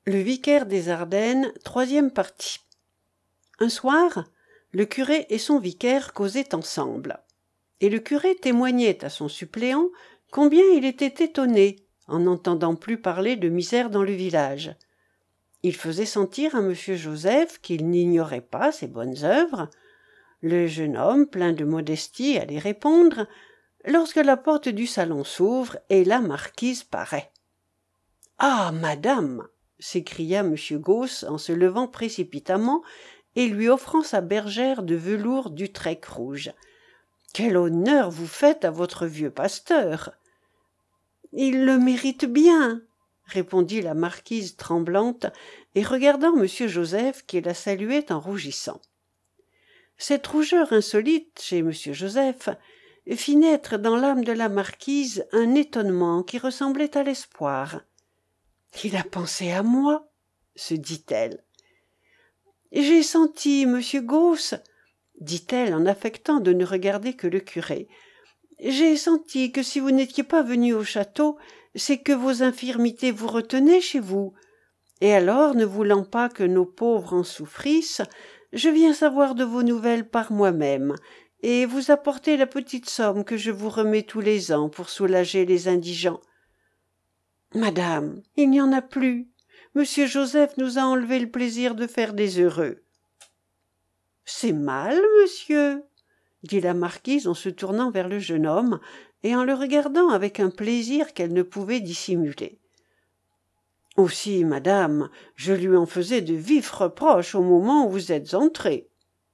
Le vicaire des Ardennes, troisième partie. Un soir, le curé et son vicaire causaient ensemble. Et le curé témoignait à son suppléant combien il était étonné en n'entendant plus parler de misère dans le village. Il faisait sentir à M. Joseph qu'il n'ignorait pas ses bonnes œuvres. Le jeune homme, plein de modestie, allait répondre, lorsque la porte du salon s'ouvre et la marquise paraît. « Ah, madame !» s'écria M. Gauss en se levant précipitamment et lui offrant sa bergère de velours d'Utrecht rouge. « Quel honneur vous faites à votre vieux pasteur !»« Il le mérite bien !» répondit la marquise tremblante et regardant M. Joseph qui la saluait en rougissant. Cette rougeur insolite chez M. Joseph fit naître dans l'âme de la marquise un étonnement qui ressemblait à l'espoir. « Il a pensé à moi !» se dit-elle. « J'ai senti, monsieur Gauss, dit-elle en affectant de ne regarder que le curé, j'ai senti que si vous n'étiez pas venu au château, c'est que vos infirmités vous retenaient chez vous. Et alors, ne voulant pas que nos pauvres en souffrissent, je viens savoir de vos nouvelles par moi-même, et vous apporter la petite somme que je vous remets tous les ans pour soulager les indigents. Madame, il n'y en a plus. Monsieur Joseph nous a enlevé le plaisir de faire des heureux. C'est mal, monsieur, dit la marquise en se tournant vers le jeune homme et en le regardant avec un plaisir qu'elle ne pouvait dissimuler. Aussi, madame, je lui en faisais de vifs reproches au moment où vous êtes entrée.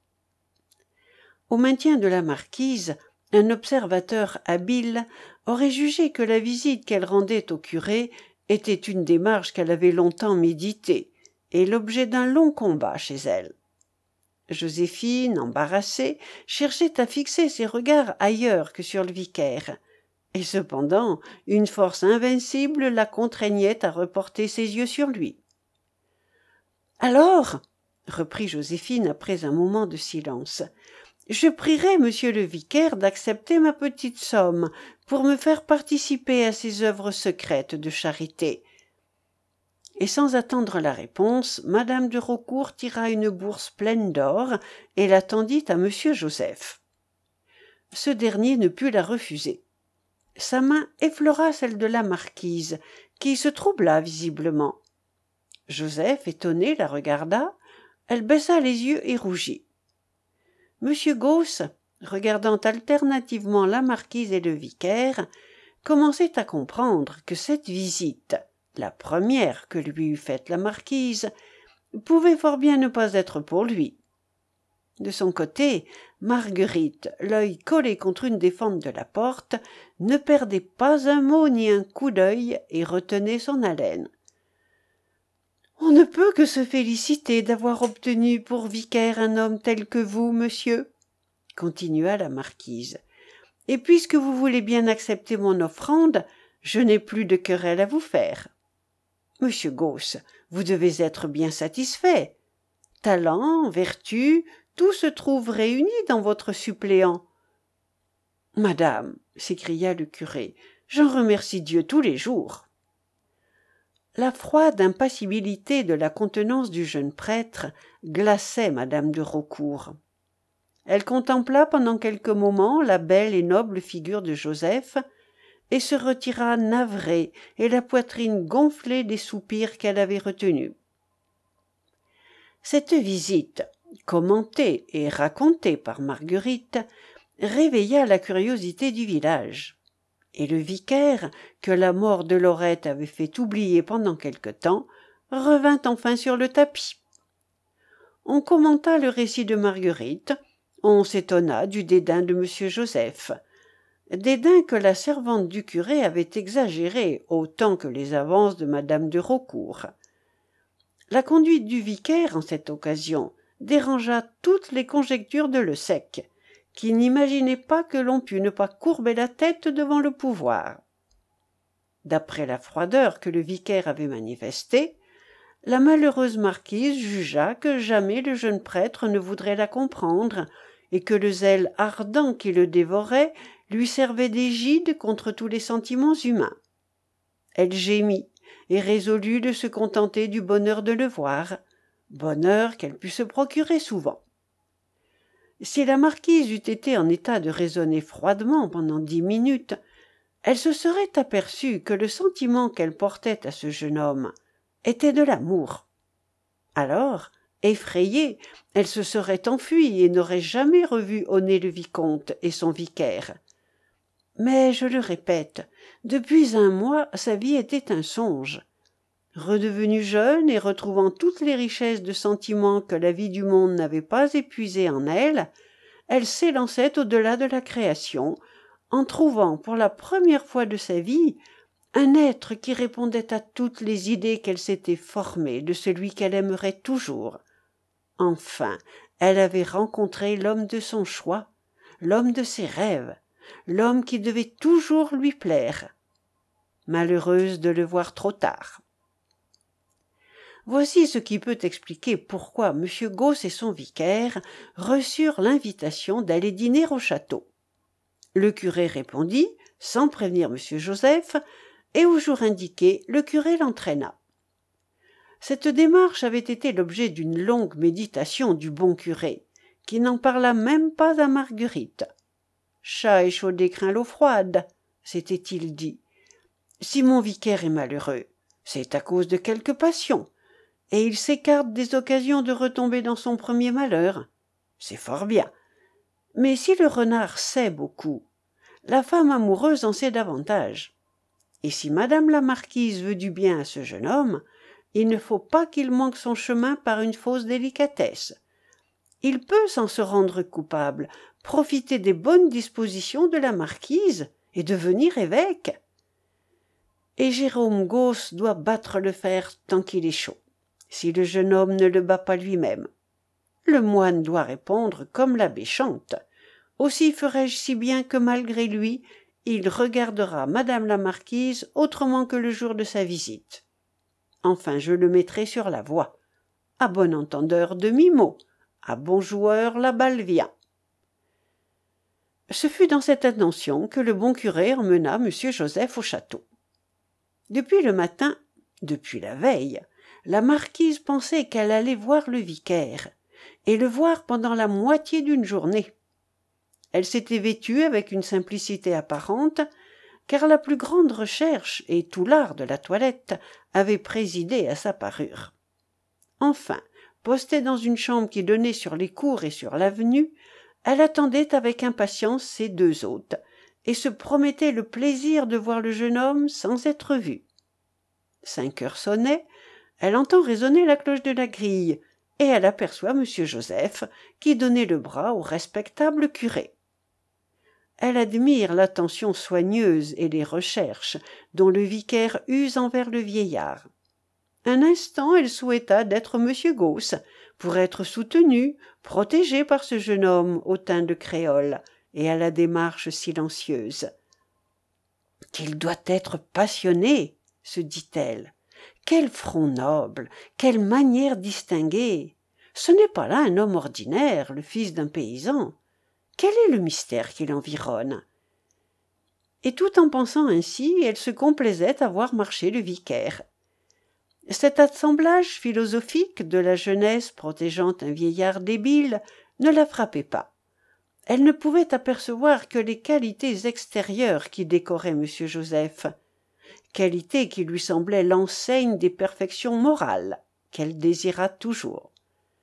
Au maintien de la marquise, un observateur habile aurait jugé que la visite qu'elle rendait au curé était une démarche qu'elle avait longtemps méditée et l'objet d'un long combat chez elle. Joséphine, embarrassée, cherchait à fixer ses regards ailleurs que sur le vicaire, et cependant une force invincible la contraignait à reporter ses yeux sur lui. « Alors, reprit Joséphine après un moment de silence, je prierai monsieur le vicaire d'accepter ma petite somme pour me faire participer à ses œuvres secrètes de charité. » Et sans attendre la réponse, madame de Raucourt tira une bourse pleine d'or et la tendit à monsieur Joseph. Ce dernier ne put la refuser. Sa main effleura celle de la marquise, qui se troubla visiblement. Joseph, étonné, la regarda, elle baissa les yeux et rougit. Monsieur Gauss, regardant alternativement la marquise et le vicaire, commençait à comprendre que cette visite, la première que lui eût faite la marquise, pouvait fort bien ne pas être pour lui. De son côté, Marguerite, l'œil collé contre une des fentes de la porte, ne perdait pas un mot ni un coup d'œil et retenait son haleine. « On ne peut que se féliciter d'avoir obtenu pour vicaire un homme tel que vous, monsieur, » continua la marquise. « Et puisque vous voulez bien accepter mon offrande, je n'ai plus de querelle à vous faire. Monsieur Gauss, vous devez être bien satisfait. Talent, vertu, tout se trouve réuni dans votre suppléant. »« Madame, » s'écria le curé, « j'en remercie Dieu tous les jours. » La froide impassibilité de la contenance du jeune prêtre glaçait madame de Raucourt. Elle contempla pendant quelques moments la belle et noble figure de Joseph et se retira navrée et la poitrine gonflée des soupirs qu'elle avait retenus. Cette visite, commentée et racontée par Marguerite, réveilla la curiosité du village. Et le vicaire, que la mort de Laurette avait fait oublier pendant quelque temps, revint enfin sur le tapis. On commenta le récit de Marguerite, on s'étonna du dédain de M. Joseph, dédain que la servante du curé avait exagéré autant que les avances de madame de Raucourt. La conduite du vicaire, en cette occasion, dérangea toutes les conjectures de Le Sec, qui n'imaginait pas que l'on pût ne pas courber la tête devant le pouvoir. D'après la froideur que le vicaire avait manifestée, la malheureuse marquise jugea que jamais le jeune prêtre ne voudrait la comprendre et que le zèle ardent qui le dévorait lui servait d'égide contre tous les sentiments humains. Elle gémit et résolut de se contenter du bonheur de le voir, bonheur qu'elle put se procurer souvent. Si la marquise eût été en état de raisonner froidement pendant 10 minutes, elle se serait aperçue que le sentiment qu'elle portait à ce jeune homme était de l'amour. Alors, effrayée, elle se serait enfuie et n'aurait jamais revu Aunay le vicomte et son vicaire. Mais, je le répète, depuis un mois, sa vie était un songe. Redevenue jeune et retrouvant toutes les richesses de sentiments que la vie du monde n'avait pas épuisées en elle, elle s'élançait au-delà de la création, en trouvant pour la première fois de sa vie un être qui répondait à toutes les idées qu'elle s'était formées de celui qu'elle aimerait toujours. Enfin, elle avait rencontré l'homme de son choix, l'homme de ses rêves, l'homme qui devait toujours lui plaire. Malheureuse de le voir trop tard. Voici ce qui peut expliquer pourquoi M. Gauss et son vicaire reçurent l'invitation d'aller dîner au château. Le curé répondit, sans prévenir M. Joseph, et au jour indiqué, le curé l'entraîna. Cette démarche avait été l'objet d'une longue méditation du bon curé, qui n'en parla même pas à Marguerite. « Chat échaudé craint l'eau froide », s'était-il dit. « Si mon vicaire est malheureux, c'est à cause de quelque passion, et il s'écarte des occasions de retomber dans son premier malheur. C'est fort bien. Mais si le renard sait beaucoup, la femme amoureuse en sait davantage. Et si madame la marquise veut du bien à ce jeune homme, il ne faut pas qu'il manque son chemin par une fausse délicatesse. Il peut, sans se rendre coupable, profiter des bonnes dispositions de la marquise et devenir évêque. Et Jérôme Gauss doit battre le fer tant qu'il est chaud, si le jeune homme ne le bat pas lui-même. Le moine doit répondre comme l'abbé Chante. Aussi ferai-je si bien que malgré lui, il regardera madame la marquise autrement que le jour de sa visite. Enfin, je le mettrai sur la voie. À bon entendeur, demi-mot. À bon joueur, la balle vient. Ce fut dans cette intention que le bon curé emmena M. Joseph au château. Depuis le matin, depuis la veille, la marquise pensait qu'elle allait voir le vicaire, et le voir pendant la moitié d'une journée. Elle s'était vêtue avec une simplicité apparente, car la plus grande recherche et tout l'art de la toilette avaient présidé à sa parure. Enfin, postée dans une chambre qui donnait sur les cours et sur l'avenue, elle attendait avec impatience ses deux hôtes, et se promettait le plaisir de voir le jeune homme sans être vue. 5 heures sonnaient, elle entend résonner la cloche de la grille, et elle aperçoit M. Joseph, qui donnait le bras au respectable curé. Elle admire l'attention soigneuse et les recherches dont le vicaire use envers le vieillard. Un instant, elle souhaita d'être M. Gauss, pour être soutenue, protégée par ce jeune homme au teint de créole et à la démarche silencieuse. « Qu'il doit être passionné !» se dit-elle. « Quel front noble, quelle manière distinguée! Ce n'est pas là un homme ordinaire, le fils d'un paysan. Quel est le mystère qui l'environne ?» Et tout en pensant ainsi, elle se complaisait à voir marcher le vicaire. Cet assemblage philosophique de la jeunesse protégeant un vieillard débile ne la frappait pas. Elle ne pouvait apercevoir que les qualités extérieures qui décoraient M. Joseph, qualités qui lui semblaient l'enseigne des perfections morales qu'elle désira toujours.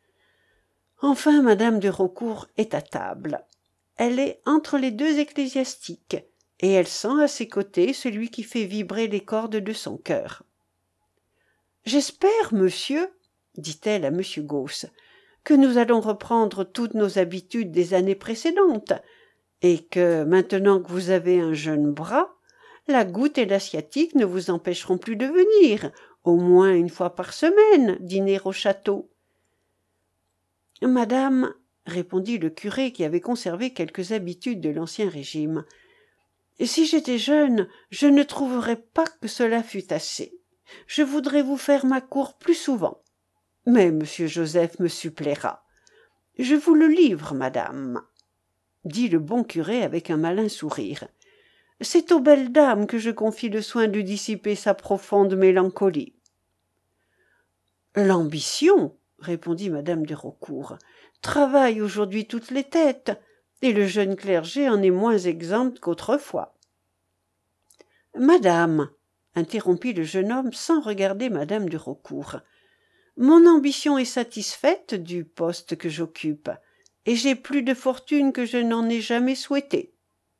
Enfin, madame de Raucourt est à table. Elle est entre les deux ecclésiastiques, et elle sent à ses côtés celui qui fait vibrer les cordes de son cœur. « J'espère, monsieur, dit-elle à M. Gauss, que nous allons reprendre toutes nos habitudes des années précédentes, et que, maintenant que vous avez un jeune bras, la goutte et la sciatique ne vous empêcheront plus de venir, au moins une fois par semaine, dîner au château. »« Madame, » répondit le curé qui avait conservé quelques habitudes de l'ancien régime, « si j'étais jeune, je ne trouverais pas que cela fût assez. Je voudrais vous faire ma cour plus souvent. Mais M. Joseph me suppléera. Je vous le livre, madame, dit le bon curé avec un malin sourire. C'est aux belles dames que je confie le soin de dissiper sa profonde mélancolie. L'ambition, répondit madame de Raucourt, travaille aujourd'hui toutes les têtes, et le jeune clergé en est moins exempt qu'autrefois. Madame, interrompit le jeune homme sans regarder madame de Raucourt, mon ambition est satisfaite du poste que j'occupe, et j'ai plus de fortune que je n'en ai jamais souhaité.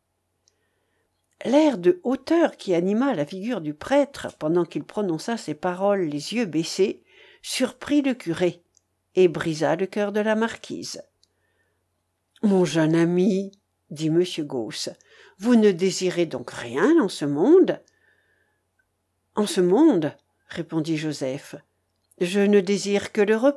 L'air de hauteur qui anima la figure du prêtre pendant qu'il prononça ces paroles les yeux baissés surprit le curé et brisa le cœur de la marquise. « Mon jeune ami, dit M. Gauss, vous ne désirez donc rien en ce monde ?»« En ce monde, répondit Joseph, je ne désire que le repos. »«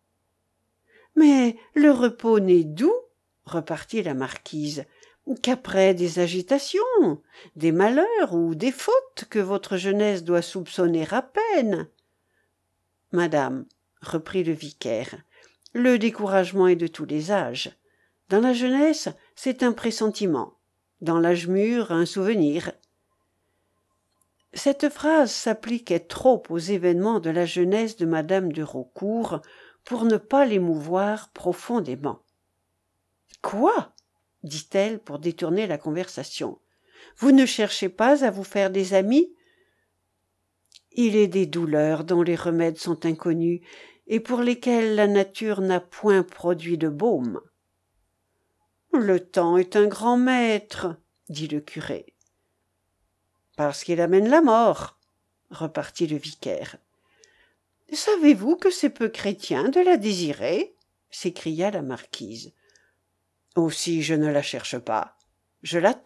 Mais le repos n'est doux, repartit la marquise, qu'après des agitations, des malheurs ou des fautes que votre jeunesse doit soupçonner à peine. »« Madame, reprit le vicaire, le découragement est de tous les âges. Dans la jeunesse, c'est un pressentiment. Dans l'âge mûr, un souvenir. » Cette phrase s'appliquait trop aux événements de la jeunesse de madame de Raucourt pour ne pas l'émouvoir profondément. « Quoi ?» dit-elle pour détourner la conversation. « Vous ne cherchez pas à vous faire des amis ? Il est des douleurs dont les remèdes sont inconnus et pour lesquelles la nature n'a point produit de baume. »« Le temps est un grand maître, » dit le curé. « Parce qu'il amène la mort, » repartit le vicaire. « Savez-vous que c'est peu chrétien de la désirer ?» s'écria la marquise. « Aussi je ne la cherche pas, je l'attends. »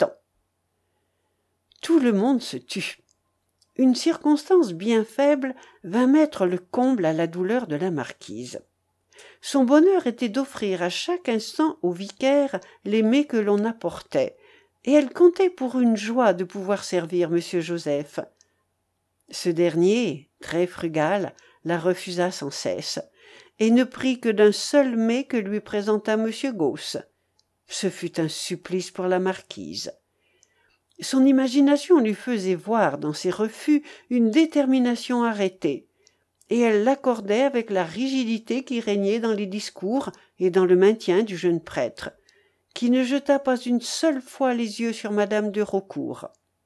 Tout le monde se tut. Une circonstance bien faible vint mettre le comble à la douleur de la marquise. Son bonheur était d'offrir à chaque instant au vicaire les mets que l'on apportait, et elle comptait pour une joie de pouvoir servir M. Joseph. Ce dernier, très frugal, la refusa sans cesse, et ne prit que d'un seul mets que lui présenta M. Gauss. Ce fut un supplice pour la marquise. Son imagination lui faisait voir dans ces refus une détermination arrêtée, et elle l'accordait avec la rigidité qui régnait dans les discours et dans le maintien du jeune prêtre, qui ne jeta pas une seule fois les yeux sur madame de Raucourt.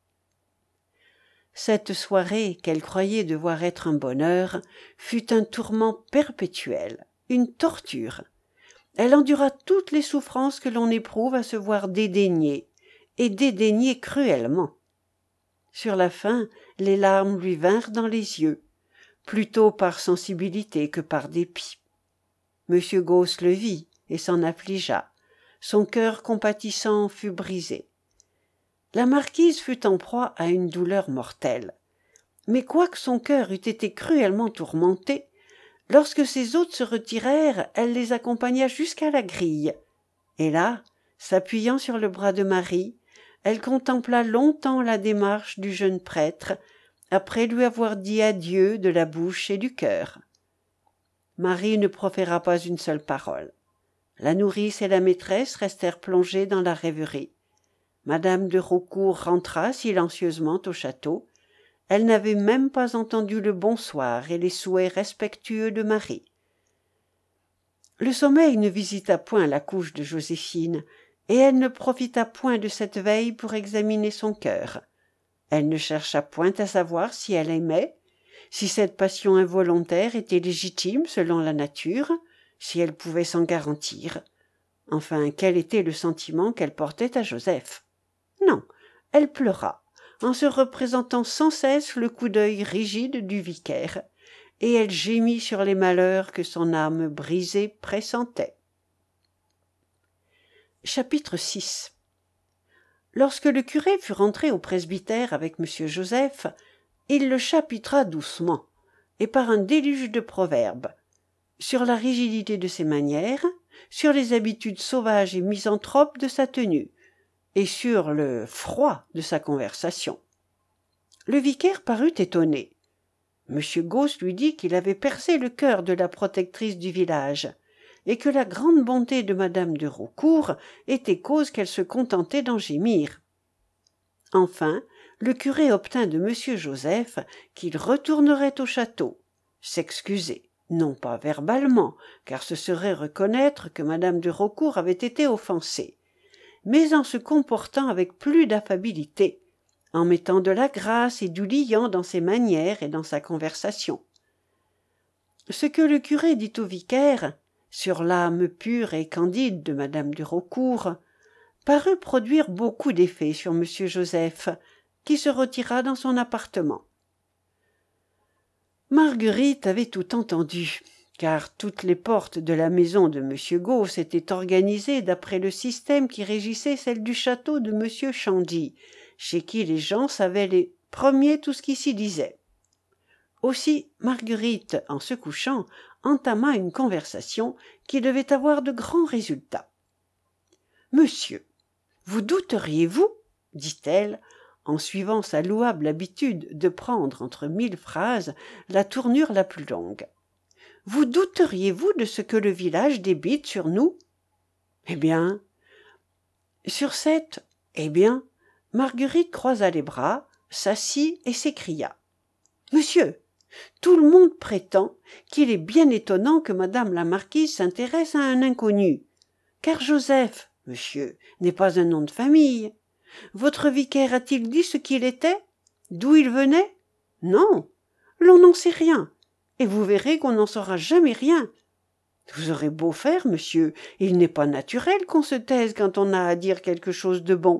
Cette soirée, qu'elle croyait devoir être un bonheur, fut un tourment perpétuel, une torture. Elle endura toutes les souffrances que l'on éprouve à se voir dédaigner, et dédaigner cruellement. Sur la fin, les larmes lui vinrent dans les yeux, plutôt par sensibilité que par dépit. M. Gauss le vit et s'en affligea. Son cœur compatissant fut brisé. La marquise fut en proie à une douleur mortelle. Mais quoique son cœur eût été cruellement tourmenté, lorsque ses hôtes se retirèrent, elle les accompagna jusqu'à la grille. Et là, s'appuyant sur le bras de Marie, elle contempla longtemps la démarche du jeune prêtre, après lui avoir dit adieu de la bouche et du cœur. Marie ne proféra pas une seule parole. La nourrice et la maîtresse restèrent plongées dans la rêverie. Madame de Raucourt rentra silencieusement au château. Elle n'avait même pas entendu le bonsoir et les souhaits respectueux de Marie. Le sommeil ne visita point la couche de Joséphine, et elle ne profita point de cette veille pour examiner son cœur. Elle ne chercha point à savoir si elle aimait, si cette passion involontaire était légitime selon la nature, si elle pouvait s'en garantir. Enfin, quel était le sentiment qu'elle portait à Joseph? Non, elle pleura, en se représentant sans cesse le coup d'œil rigide du vicaire, et elle gémit sur les malheurs que son âme brisée pressentait. Chapitre 6. Lorsque le curé fut rentré au presbytère avec M. Joseph, il le chapitra doucement, et par un déluge de proverbes, sur la rigidité de ses manières, sur les habitudes sauvages et misanthropes de sa tenue, et sur le froid de sa conversation. Le vicaire parut étonné. M. Gauss lui dit qu'il avait percé le cœur de la protectrice du village, et que la grande bonté de madame de Raucourt était cause qu'elle se contentait d'en gémir. Enfin, le curé obtint de M. Joseph qu'il retournerait au château, s'excuser, non pas verbalement, car ce serait reconnaître que Madame de Raucourt avait été offensée, mais en se comportant avec plus d'affabilité, en mettant de la grâce et du liant dans ses manières et dans sa conversation. Ce que le curé dit au vicaire, sur l'âme pure et candide de Madame de Raucourt, parut produire beaucoup d'effet sur M. Joseph, qui se retira dans son appartement. Marguerite avait tout entendu, car toutes les portes de la maison de M. Gauss étaient organisées d'après le système qui régissait celle du château de M. Chandy, chez qui les gens savaient les premiers tout ce qui s'y disait. Aussi Marguerite, en se couchant, entama une conversation qui devait avoir de grands résultats. « Monsieur, vous douteriez-vous, dit-elle, en suivant sa louable habitude de prendre entre 1000 phrases la tournure la plus longue, vous douteriez-vous de ce que le village débite sur nous ? Eh bien, sur cette « eh bien », Marguerite croisa les bras, s'assit et s'écria. « Monsieur, tout le monde prétend qu'il est bien étonnant que madame la marquise s'intéresse à un inconnu, car Joseph, monsieur, n'est pas un nom de famille. Votre vicaire a-t-il dit ce qu'il était? D'où il venait? Non, l'on n'en sait rien, et vous verrez qu'on n'en saura jamais rien. Vous aurez beau faire, monsieur, il n'est pas naturel qu'on se taise quand on a à dire quelque chose de bon.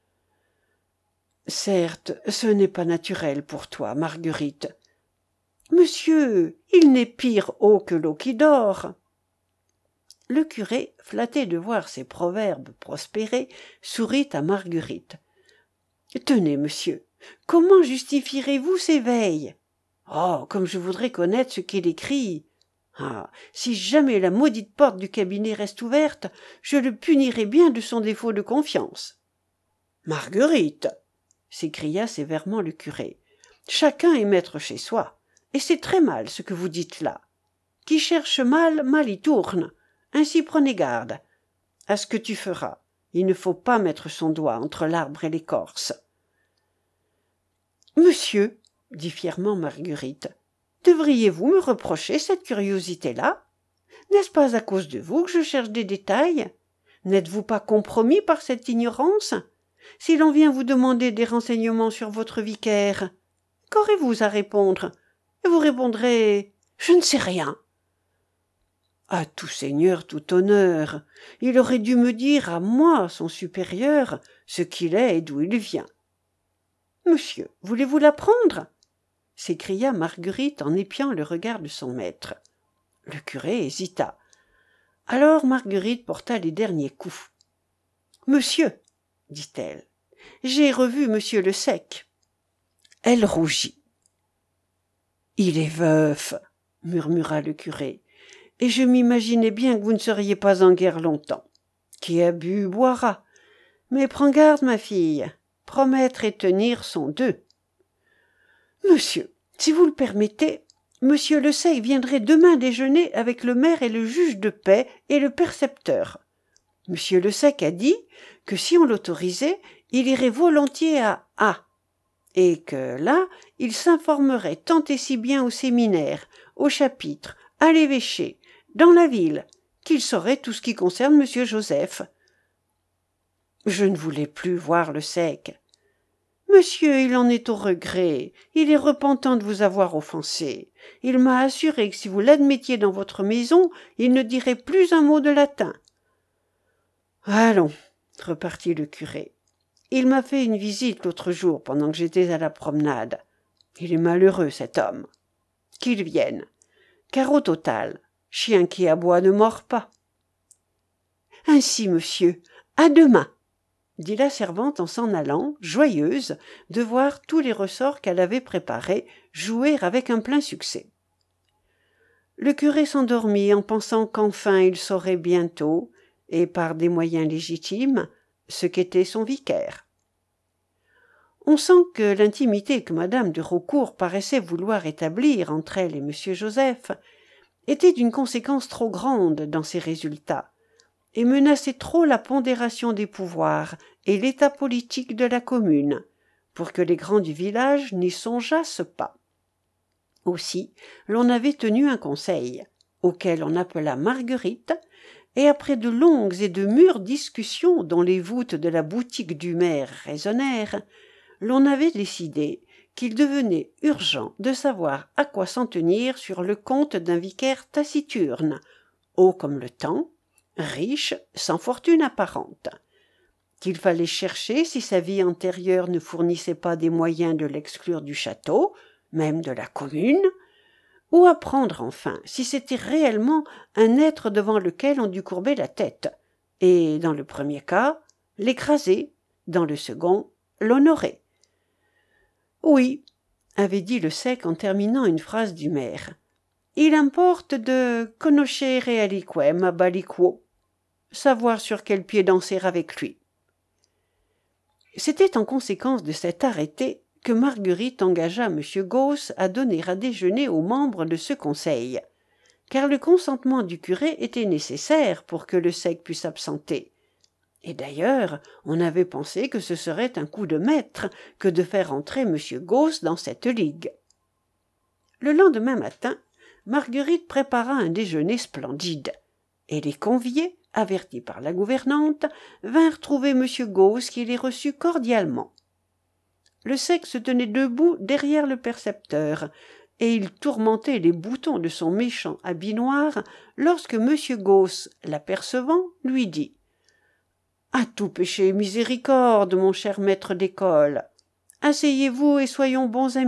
Certes, ce n'est pas naturel pour toi, Marguerite. Monsieur, il n'est pire haut que l'eau qui dort. Le curé, flatté de voir ses proverbes prospérer, sourit à Marguerite. « Tenez, monsieur, comment justifierez-vous ces veilles? Oh, comme je voudrais connaître ce qu'il écrit! Ah, si jamais la maudite porte du cabinet reste ouverte, je le punirai bien de son défaut de confiance. »« Marguerite !» s'écria sévèrement le curé. « Chacun est maître chez soi, et c'est très mal ce que vous dites là. Qui cherche mal, mal y tourne. Ainsi prenez garde. À ce que tu feras, il ne faut pas mettre son doigt entre l'arbre et l'écorce. »« Monsieur, dit fièrement Marguerite, devriez-vous me reprocher cette curiosité-là? N'est-ce pas à cause de vous que je cherche des détails? N'êtes-vous pas compromis par cette ignorance? Si l'on vient vous demander des renseignements sur votre vicaire, qu'aurez-vous à répondre? Et vous répondrez « Je ne sais rien ». À tout seigneur, tout honneur, il aurait dû me dire à moi, son supérieur, ce qu'il est et d'où il vient. « Monsieur, voulez-vous l'apprendre » s'écria Marguerite en épiant le regard de son maître. Le curé hésita. Alors Marguerite porta les derniers coups. « Monsieur, dit-elle, j'ai revu monsieur le Sec. » Elle rougit. « Il est veuf, murmura le curé, et je m'imaginais bien que vous ne seriez pas en guerre longtemps. Qui a bu boira. Mais prends garde, ma fille, promettre et tenir sont deux. Monsieur, si vous le permettez, monsieur le Sec viendrait demain déjeuner avec le maire et le juge de paix et le percepteur. Monsieur le Sec a dit que si on l'autorisait, il irait volontiers à A, et que là, il s'informerait tant et si bien au séminaire, au chapitre, à l'évêché, dans la ville, qu'il saurait tout ce qui concerne monsieur Joseph. Je ne voulais plus voir le Sec. Monsieur, il en est au regret, il est repentant de vous avoir offensé. Il m'a assuré que si vous l'admettiez dans votre maison, il ne dirait plus un mot de latin. Allons, repartit le curé. Il m'a fait une visite l'autre jour pendant que j'étais à la promenade. Il est malheureux, cet homme. Qu'il vienne, car au total, chien qui aboie ne mord pas. Ainsi, monsieur, à demain, dit la servante en s'en allant, joyeuse de voir tous les ressorts qu'elle avait préparés jouer avec un plein succès. Le curé s'endormit en pensant qu'enfin il saurait bientôt, et par des moyens légitimes, ce qu'était son vicaire. On sent que l'intimité que madame de Raucourt paraissait vouloir établir entre elle et M. Joseph était d'une conséquence trop grande dans ses résultats, et menaçait trop la pondération des pouvoirs et l'état politique de la commune, pour que les grands du village n'y songeassent pas. Aussi, l'on avait tenu un conseil, auquel on appela Marguerite, et après de longues et de mûres discussions dont les voûtes de la boutique du maire résonnèrent, l'on avait décidé qu'il devenait urgent de savoir à quoi s'en tenir sur le compte d'un vicaire taciturne, haut comme le temps, riche, sans fortune apparente, qu'il fallait chercher si sa vie antérieure ne fournissait pas des moyens de l'exclure du château, même de la commune, ou apprendre enfin si c'était réellement un être devant lequel on dut courber la tête, et, dans le premier cas, l'écraser, dans le second, l'honorer. « Oui, » avait dit le sec en terminant une phrase du maire, « il importe de conoscere aliquem abaliquo, savoir sur quel pied danser avec lui. » C'était en conséquence de cet arrêté que Marguerite engagea M. Gauss à donner à déjeuner aux membres de ce conseil, car le consentement du curé était nécessaire pour que le sec pût s'absenter. Et d'ailleurs, on avait pensé que ce serait un coup de maître que de faire entrer M. Gauss dans cette ligue. Le lendemain matin, Marguerite prépara un déjeuner splendide, et les conviés, avertis par la gouvernante, vinrent trouver M. Gauss qui les reçut cordialement. Le sec se tenait debout derrière le percepteur, et il tourmentait les boutons de son méchant habit noir lorsque M. Gauss, l'apercevant, lui dit « À tout péché miséricorde, mon cher maître d'école. Asseyez-vous et soyons bons amis. »«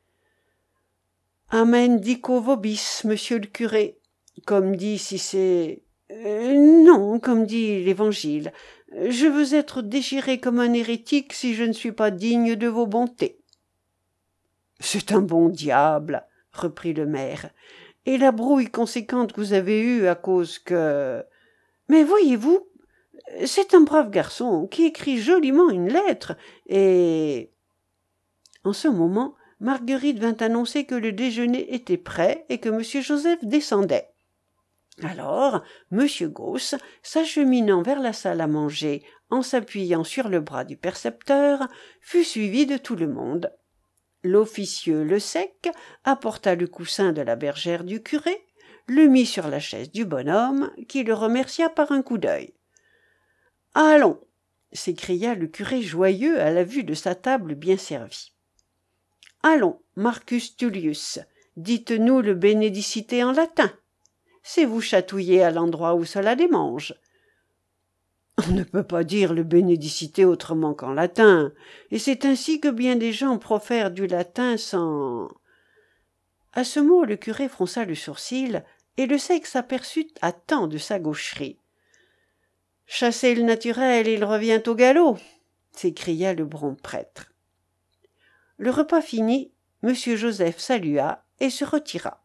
Amen dico vobis, monsieur le curé, comme dit Cicé... non, comme dit l'Évangile. Je veux être déchiré comme un hérétique si je ne suis pas digne de vos bontés. »« C'est un bon diable, » reprit le maire, « et la brouille conséquente que vous avez eue à cause que... Mais voyez-vous, c'est un brave garçon qui écrit joliment une lettre, et... » En ce moment, Marguerite vint annoncer que le déjeuner était prêt et que M. Joseph descendait. Alors, M. Gauss, s'acheminant vers la salle à manger en s'appuyant sur le bras du percepteur, fut suivi de tout le monde. L'officieux le sec apporta le coussin de la bergère du curé, le mit sur la chaise du bonhomme, qui le remercia par un coup d'œil. « Allons !» s'écria le curé joyeux à la vue de sa table bien servie. « Allons, Marcus Tullius, dites-nous le Bénédicité en latin. C'est vous chatouiller à l'endroit où cela démange. » On ne peut pas dire le Bénédicité autrement qu'en latin, et c'est ainsi que bien des gens profèrent du latin sans... À ce mot, le curé fronça le sourcil, et le sec s'aperçut à temps de sa gaucherie. « Chassez le naturel, il revient au galop !» s'écria le bon prêtre. Le repas fini, M. Joseph salua et se retira.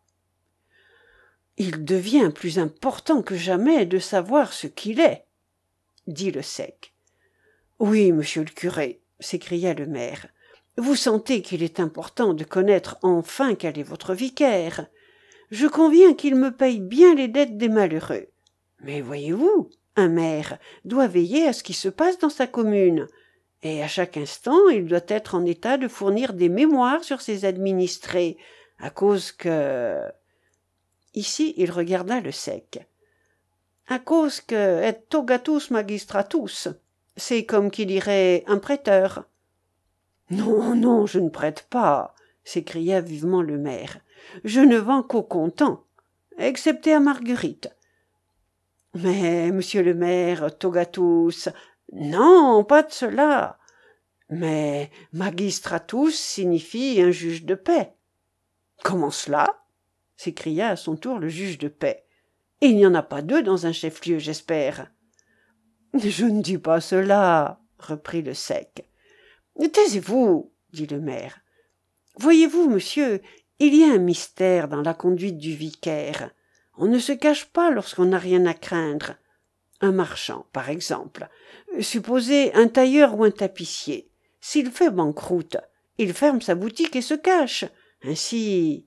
« Il devient plus important que jamais de savoir ce qu'il est, » dit le sec. « Oui, monsieur le curé, » s'écria le maire, « vous sentez qu'il est important de connaître enfin quel est votre vicaire. Je conviens qu'il me paye bien les dettes des malheureux. Mais voyez-vous, un maire doit veiller à ce qui se passe dans sa commune, et à chaque instant il doit être en état de fournir des mémoires sur ses administrés, à cause que... » Ici il regarda le sec. « À cause que et togatus magistratus, c'est comme qui dirait un prêteur. »« Non, non, je ne prête pas, » s'écria vivement le maire. « Je ne vends qu'au comptant, excepté à Marguerite. »« Mais, monsieur le maire, togatus... » « Non, pas de cela. Mais magistratus signifie un juge de paix. »« Comment cela ?» s'écria à son tour le juge de paix. « Il n'y en a pas deux dans un chef-lieu, j'espère. »« Je ne dis pas cela, » reprit le sec. « Taisez-vous, » dit le maire. « Voyez-vous, monsieur, il y a un mystère dans la conduite du vicaire. On ne se cache pas lorsqu'on n'a rien à craindre. Un marchand, par exemple, supposez un tailleur ou un tapissier. S'il fait banqueroute, il ferme sa boutique et se cache. Ainsi,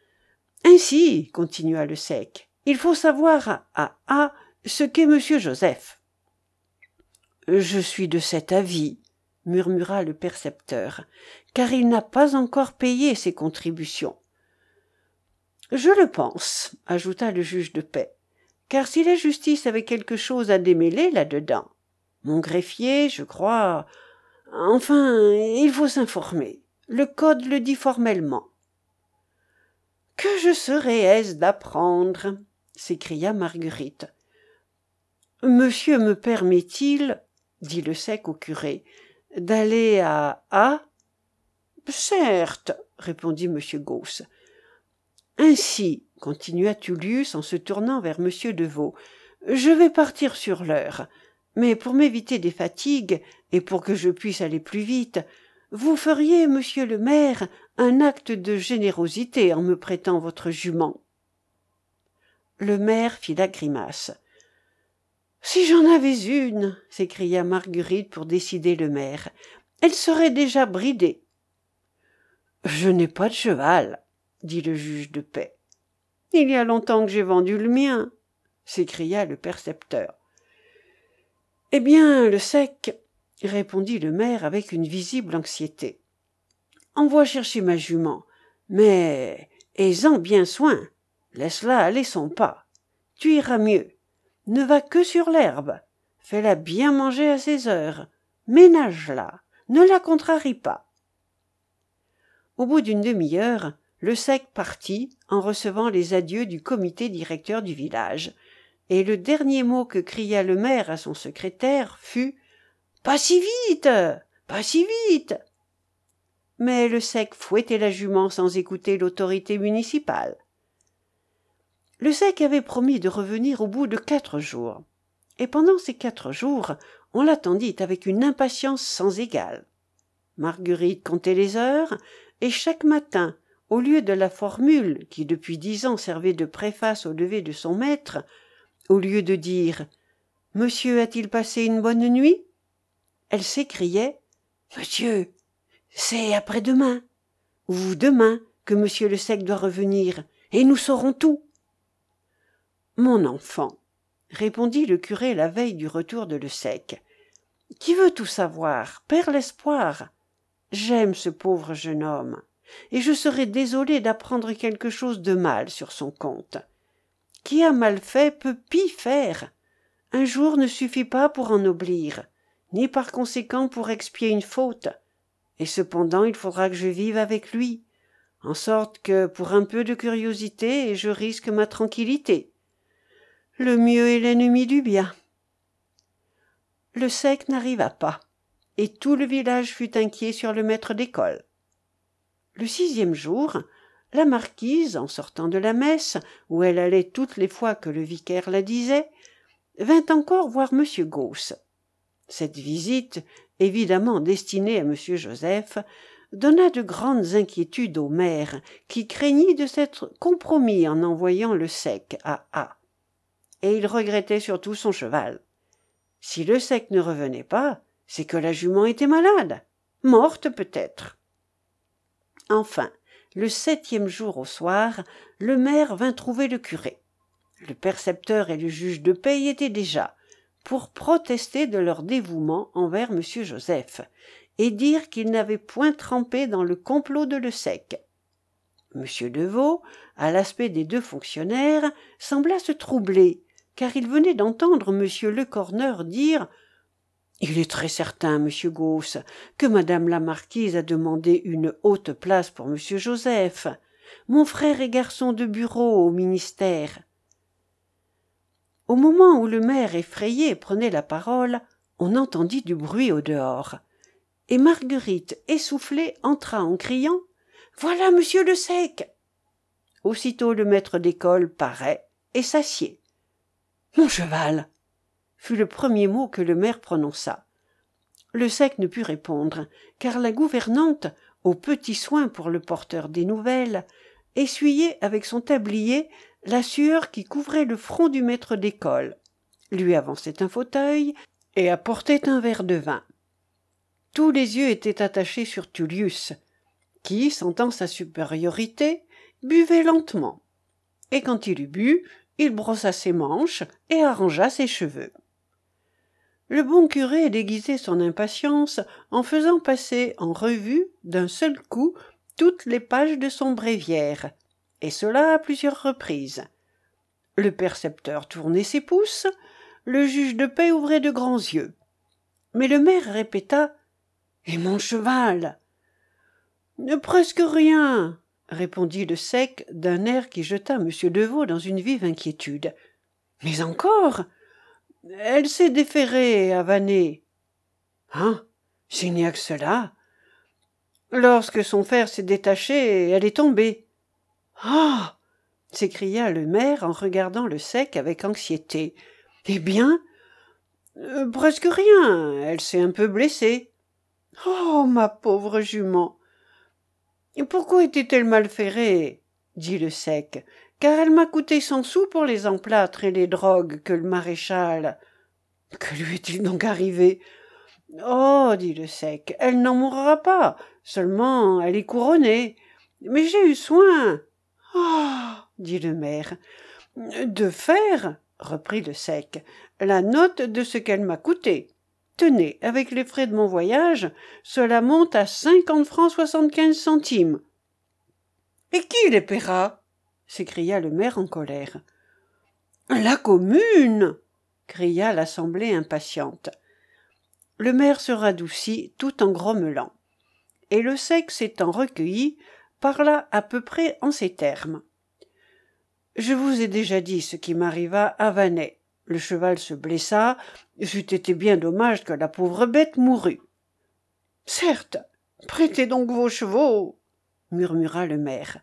continua le sec, il faut savoir à A ce qu'est monsieur Joseph. Je suis de cet avis, murmura le percepteur, car il n'a pas encore payé ses contributions. Je le pense, ajouta le juge de paix, car si la justice avait quelque chose à démêler là-dedans, mon greffier, je crois, enfin, il faut s'informer. Le code le dit formellement. Que je serais aise d'apprendre, s'écria Marguerite. Monsieur me permet-il, dit le sec au curé, d'aller à A? Certes, répondit monsieur Gauss. Ainsi, continua Tullius en se tournant vers monsieur Deveau, je vais partir sur l'heure, mais pour m'éviter des fatigues et pour que je puisse aller plus vite, vous feriez, monsieur le maire, un acte de générosité en me prêtant votre jument. Le maire fit la grimace. Si j'en avais une, s'écria Marguerite pour décider le maire, elle serait déjà bridée. Je n'ai pas de cheval, dit le juge de paix. Il y a longtemps que j'ai vendu le mien, s'écria le percepteur. Eh bien, le sec, répondit le maire avec une visible anxiété. Envoie chercher ma jument, mais aie-en bien soin, laisse-la aller son pas. Tu iras mieux. Ne va que sur l'herbe, fais-la bien manger à ses heures, ménage-la, ne la contrarie pas. Au bout d'une demi-heure, le sec partit en recevant les adieux du comité directeur du village, et le dernier mot que cria le maire à son secrétaire fut « Pas si vite! Pas si vite !» Mais le sec fouettait la jument sans écouter l'autorité municipale. Le sec avait promis de revenir au bout de 4 jours, et pendant ces 4 jours, on l'attendit avec une impatience sans égale. Marguerite comptait les heures, et chaque matin, au lieu de la formule qui depuis 10 ans servait de préface au lever de son maître, au lieu de dire « Monsieur a-t-il passé une bonne nuit ?» elle s'écriait « Monsieur, c'est après-demain, ou demain que monsieur le sec doit revenir, et nous saurons tout. » « Mon enfant, » répondit le curé la veille du retour de le sec, « qui veut tout savoir, perd l'espoir. J'aime ce pauvre jeune homme, et je serais désolé d'apprendre quelque chose de mal sur son compte. Qui a mal fait peut pis faire. Un jour ne suffit pas pour ennoblir, ni par conséquent pour expier une faute, et cependant il faudra que je vive avec lui, en sorte que, pour un peu de curiosité, je risque ma tranquillité. Le mieux est l'ennemi du bien. » Le sec n'arriva pas, et tout le village fut inquiet sur le maître d'école. Le 6e jour, la marquise, en sortant de la messe, où elle allait toutes les fois que le vicaire la disait, vint encore voir M. Gauss. Cette visite, évidemment destinée à M. Joseph, donna de grandes inquiétudes au maire, qui craignit de s'être compromis en envoyant le sec à A. Et il regrettait surtout son cheval. Si le sec ne revenait pas, c'est que la jument était malade, morte peut-être. Enfin, le 7e jour au soir, le maire vint trouver le curé. Le percepteur et le juge de paix y étaient déjà, pour protester de leur dévouement envers M. Joseph, et dire qu'ils n'avaient point trempé dans le complot de le sec. M. Deveau, à l'aspect des 2 fonctionnaires, sembla se troubler, car il venait d'entendre M. le corneur dire « Il est très certain, monsieur Gauss, que madame la marquise a demandé une haute place pour monsieur Joseph. Mon frère est garçon de bureau au ministère. » Au moment où le maire effrayé prenait la parole, on entendit du bruit au dehors, et Marguerite, essoufflée, entra en criant « Voilà monsieur le sec !» Aussitôt le maître d'école paraît et s'assied. « Mon cheval !» fut le premier mot que le maire prononça. Le sec ne put répondre, car la gouvernante, au petit soin pour le porteur des nouvelles, essuyait avec son tablier la sueur qui couvrait le front du maître d'école, lui avançait un fauteuil et apportait un verre de vin. Tous les yeux étaient attachés sur Tullius, qui, sentant sa supériorité, buvait lentement. Et quand il eut bu, il brossa ses manches et arrangea ses cheveux. Le bon curé déguisait son impatience en faisant passer en revue d'un seul coup toutes les pages de son bréviaire, et cela à plusieurs reprises. Le percepteur tournait ses pouces, le juge de paix ouvrait de grands yeux. Mais le maire répéta « Et mon cheval ?» « Presque rien, » répondit le sec d'un air qui jeta M. Deveau dans une vive inquiétude. « Mais encore ? Elle s'est déferrée, avanée. »« Hein, s'il n'y a que cela. Lorsque son fer s'est détaché, elle est tombée. »« Ah !» s'écria le maire en regardant le sec avec anxiété. « Eh bien ? » ?»« Presque rien, elle s'est un peu blessée. »« Oh, ma pauvre jument !»« Et pourquoi était-elle mal ferrée ?» dit le sec. « Car elle m'a coûté 100 sous pour les emplâtres et les drogues que le maréchal... » « Que lui est-il donc arrivé ?»« Oh, dit le sec, elle n'en mourra pas, seulement elle est couronnée. Mais j'ai eu soin. »« Ah, dit le maire. »« De faire, reprit le sec, la note de ce qu'elle m'a coûté. Tenez, avec les frais de mon voyage, cela monte à 50 francs 75 centimes. »« Et qui les paiera ?» s'écria le maire en colère. « La commune !» cria l'assemblée impatiente. Le maire se radoucit tout en grommelant, et le sec s'étant recueilli, parla à peu près en ces termes. « Je vous ai déjà dit ce qui m'arriva à Vannes. Le cheval se blessa, c'eût été bien dommage que la pauvre bête mourût. »« Certes, prêtez donc vos chevaux, » murmura le maire.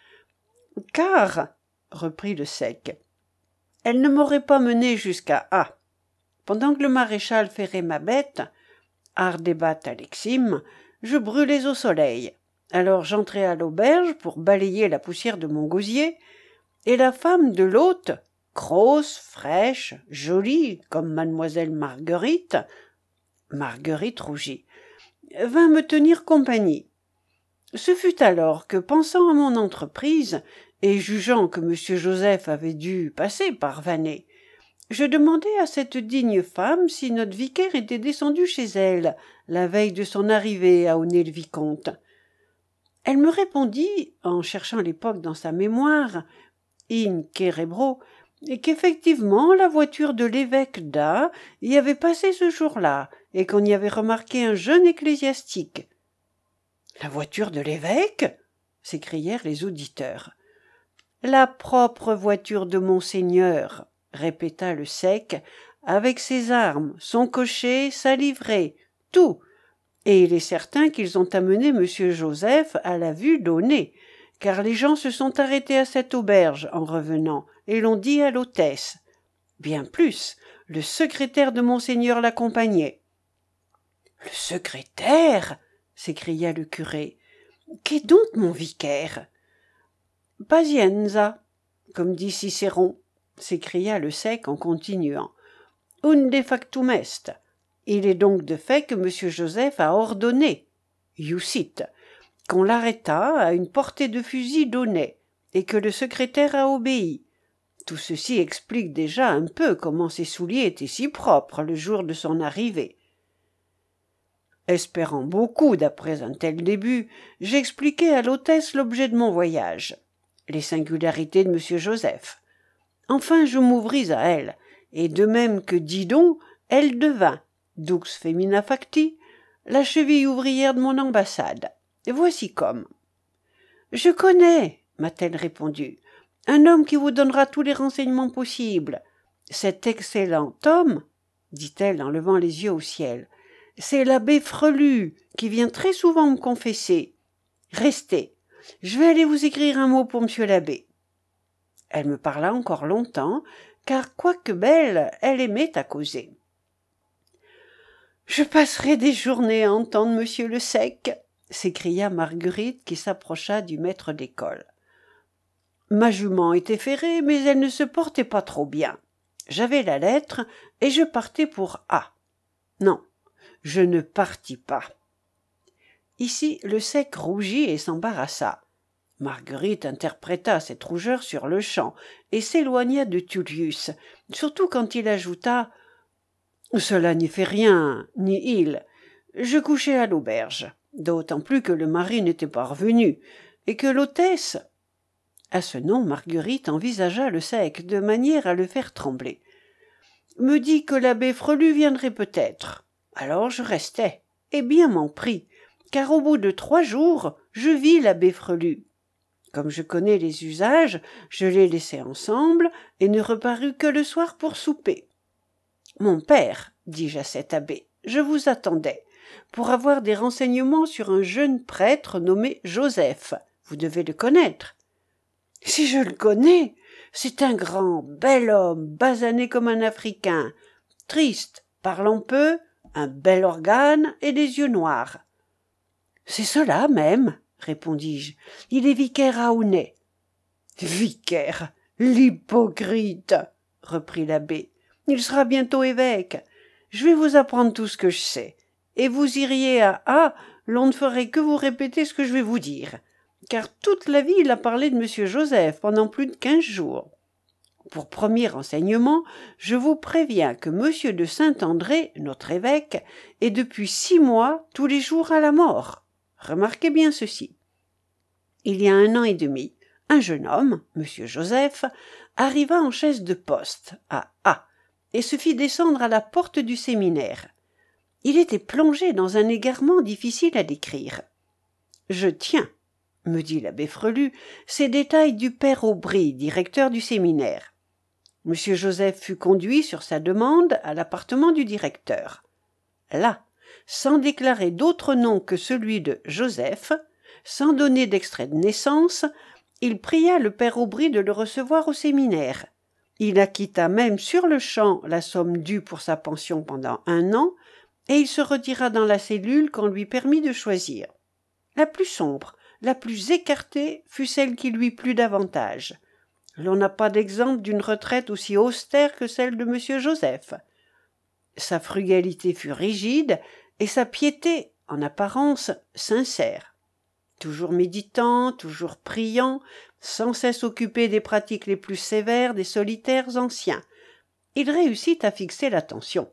« Car, reprit le sec, elle ne m'aurait pas mené jusqu'à A. Pendant que le maréchal ferrait ma bête, Ardebat Alexim, je brûlais au soleil. Alors j'entrai à l'auberge pour balayer la poussière de mon gosier, et la femme de l'hôte, grosse, fraîche, jolie, comme mademoiselle Marguerite, Marguerite rougit, vint me tenir compagnie. Ce fut alors que, pensant à mon entreprise, et jugeant que M. Joseph avait dû passer par Vannes, je demandai à cette digne femme si notre vicaire était descendu chez elle la veille de son arrivée à Aunay-le-Vicomte. Elle me répondit, en cherchant l'époque dans sa mémoire, in cerebro, qu'effectivement la voiture de l'évêque d'A y avait passé ce jour-là, et qu'on y avait remarqué un jeune ecclésiastique. « La voiture de l'évêque ?» s'écrièrent les auditeurs. « La propre voiture de monseigneur, » répéta le sec, avec ses armes, son cocher, sa livrée, tout, et il est certain qu'ils ont amené M. Joseph à la vue d'Aunay, car les gens se sont arrêtés à cette auberge en revenant, et l'ont dit à l'hôtesse. Bien plus, le secrétaire de monseigneur l'accompagnait. « Le secrétaire ?» s'écria le curé. « Qu'est donc mon vicaire ?»« Pazienza, comme dit Cicéron, » s'écria le sec en continuant. « Unde factum est. Il est donc de fait que M. Joseph a ordonné, iucit, qu'on l'arrêtât à une portée de fusil d'Aunay, et que le secrétaire a obéi. Tout ceci explique déjà un peu comment ses souliers étaient si propres le jour de son arrivée. Espérant beaucoup d'après un tel début, j'expliquai à l'hôtesse l'objet de mon voyage, les singularités de M. Joseph. Enfin, je m'ouvris à elle, et de même que Didon, elle devint, dux femina facti, la cheville ouvrière de mon ambassade. Voici comme. « Je connais, m'a-t-elle répondu, un homme qui vous donnera tous les renseignements possibles. Cet excellent homme, dit-elle en levant les yeux au ciel, c'est l'abbé Frelu, qui vient très souvent me confesser. Restez, je vais aller vous écrire un mot pour monsieur l'abbé. » Elle me parla encore longtemps, car quoique belle, elle aimait à causer. « Je passerai des journées à entendre monsieur le sec, » s'écria Marguerite qui s'approcha du maître d'école. Ma jument était ferrée, mais elle ne se portait pas trop bien. J'avais la lettre, et je partais pour A. Non, je ne partis pas. Ici, le sec rougit et s'embarrassa. Marguerite interpréta cette rougeur sur-le-champ et s'éloigna de Tullius, surtout quand il ajouta Cela n'y fait rien, ni il. Je couchais à l'auberge, d'autant plus que le mari n'était pas revenu, et que l'hôtesse... À ce nom, Marguerite envisagea le sec, de manière à le faire trembler. Me dit que l'abbé Frelu viendrait peut-être. Alors je restai, et bien m'en prit, car au bout de 3 jours, je vis l'abbé Frelu. Comme je connais les usages, je les laissai ensemble, et ne reparus que le soir pour souper. Mon père, dis-je à cet abbé, je vous attendais, pour avoir des renseignements sur un jeune prêtre nommé Joseph. Vous devez le connaître. Si je le connais, c'est un grand, bel homme, basané comme un Africain, triste, parlant peu, un bel organe et des yeux noirs. C'est cela même, répondis-je. Il est vicaire à Aunay. Vicaire, l'hypocrite, reprit l'abbé. Il sera bientôt évêque. Je vais vous apprendre tout ce que je sais. Et vous iriez à A, l'on ne ferait que vous répéter ce que je vais vous dire. Car toute la ville a parlé de M. Joseph pendant plus de 15 jours. Pour premier renseignement, je vous préviens que M. de Saint-André, notre évêque, est depuis 6 mois tous les jours à la mort. Remarquez bien ceci. Il y a 1 an et demi, un jeune homme, M. Joseph, arriva en chaise de poste, à A, et se fit descendre à la porte du séminaire. Il était plongé dans un égarement difficile à décrire. Je tiens, me dit l'abbé Frelu, ces détails du père Aubry, directeur du séminaire. M. Joseph fut conduit sur sa demande à l'appartement du directeur. Là, sans déclarer d'autre nom que celui de Joseph, sans donner d'extrait de naissance, il pria le père Aubry de le recevoir au séminaire. Il acquitta même sur-le-champ la somme due pour sa pension pendant 1 an, et il se retira dans la cellule qu'on lui permit de choisir. La plus sombre, la plus écartée fut celle qui lui plut davantage. L'on n'a pas d'exemple d'une retraite aussi austère que celle de M. Joseph. Sa frugalité fut rigide, et sa piété, en apparence, sincère. Toujours méditant, toujours priant, sans cesse occupé des pratiques les plus sévères des solitaires anciens, il réussit à fixer l'attention.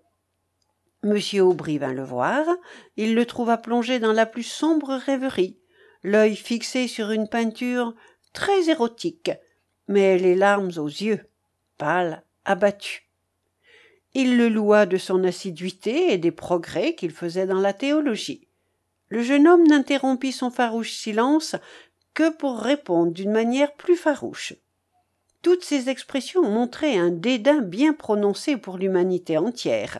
M. Aubry vint le voir, il le trouva plongé dans la plus sombre rêverie, l'œil fixé sur une peinture très érotique, mais les larmes aux yeux, pâle, abattu. Il le loua de son assiduité et des progrès qu'il faisait dans la théologie. Le jeune homme n'interrompit son farouche silence que pour répondre d'une manière plus farouche. Toutes ces expressions montraient un dédain bien prononcé pour l'humanité entière.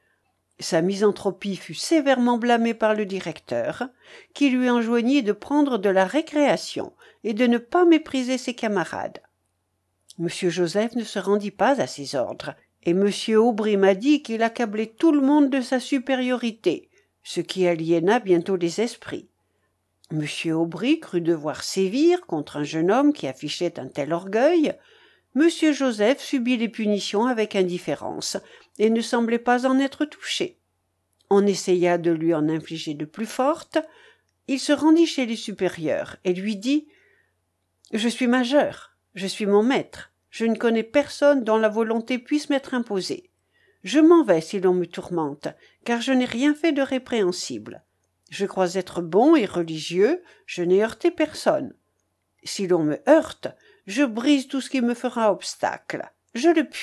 Sa misanthropie fut sévèrement blâmée par le directeur, qui lui enjoignit de prendre de la récréation et de ne pas mépriser ses camarades. M. Joseph ne se rendit pas à ses ordres, et M. Aubry m'a dit qu'il accablait tout le monde de sa supériorité, ce qui aliéna bientôt les esprits. M. Aubry crut devoir sévir contre un jeune homme qui affichait un tel orgueil. M. Joseph subit les punitions avec indifférence, et ne semblait pas en être touché. On essaya de lui en infliger de plus fortes. Il se rendit chez les supérieurs et lui dit « Je suis majeur, je suis mon maître, je ne connais personne dont la volonté puisse m'être imposée. Je m'en vais si l'on me tourmente, car je n'ai rien fait de répréhensible. Je crois être bon et religieux, je n'ai heurté personne. Si l'on me heurte, je brise tout ce qui me fera obstacle, je le puis. »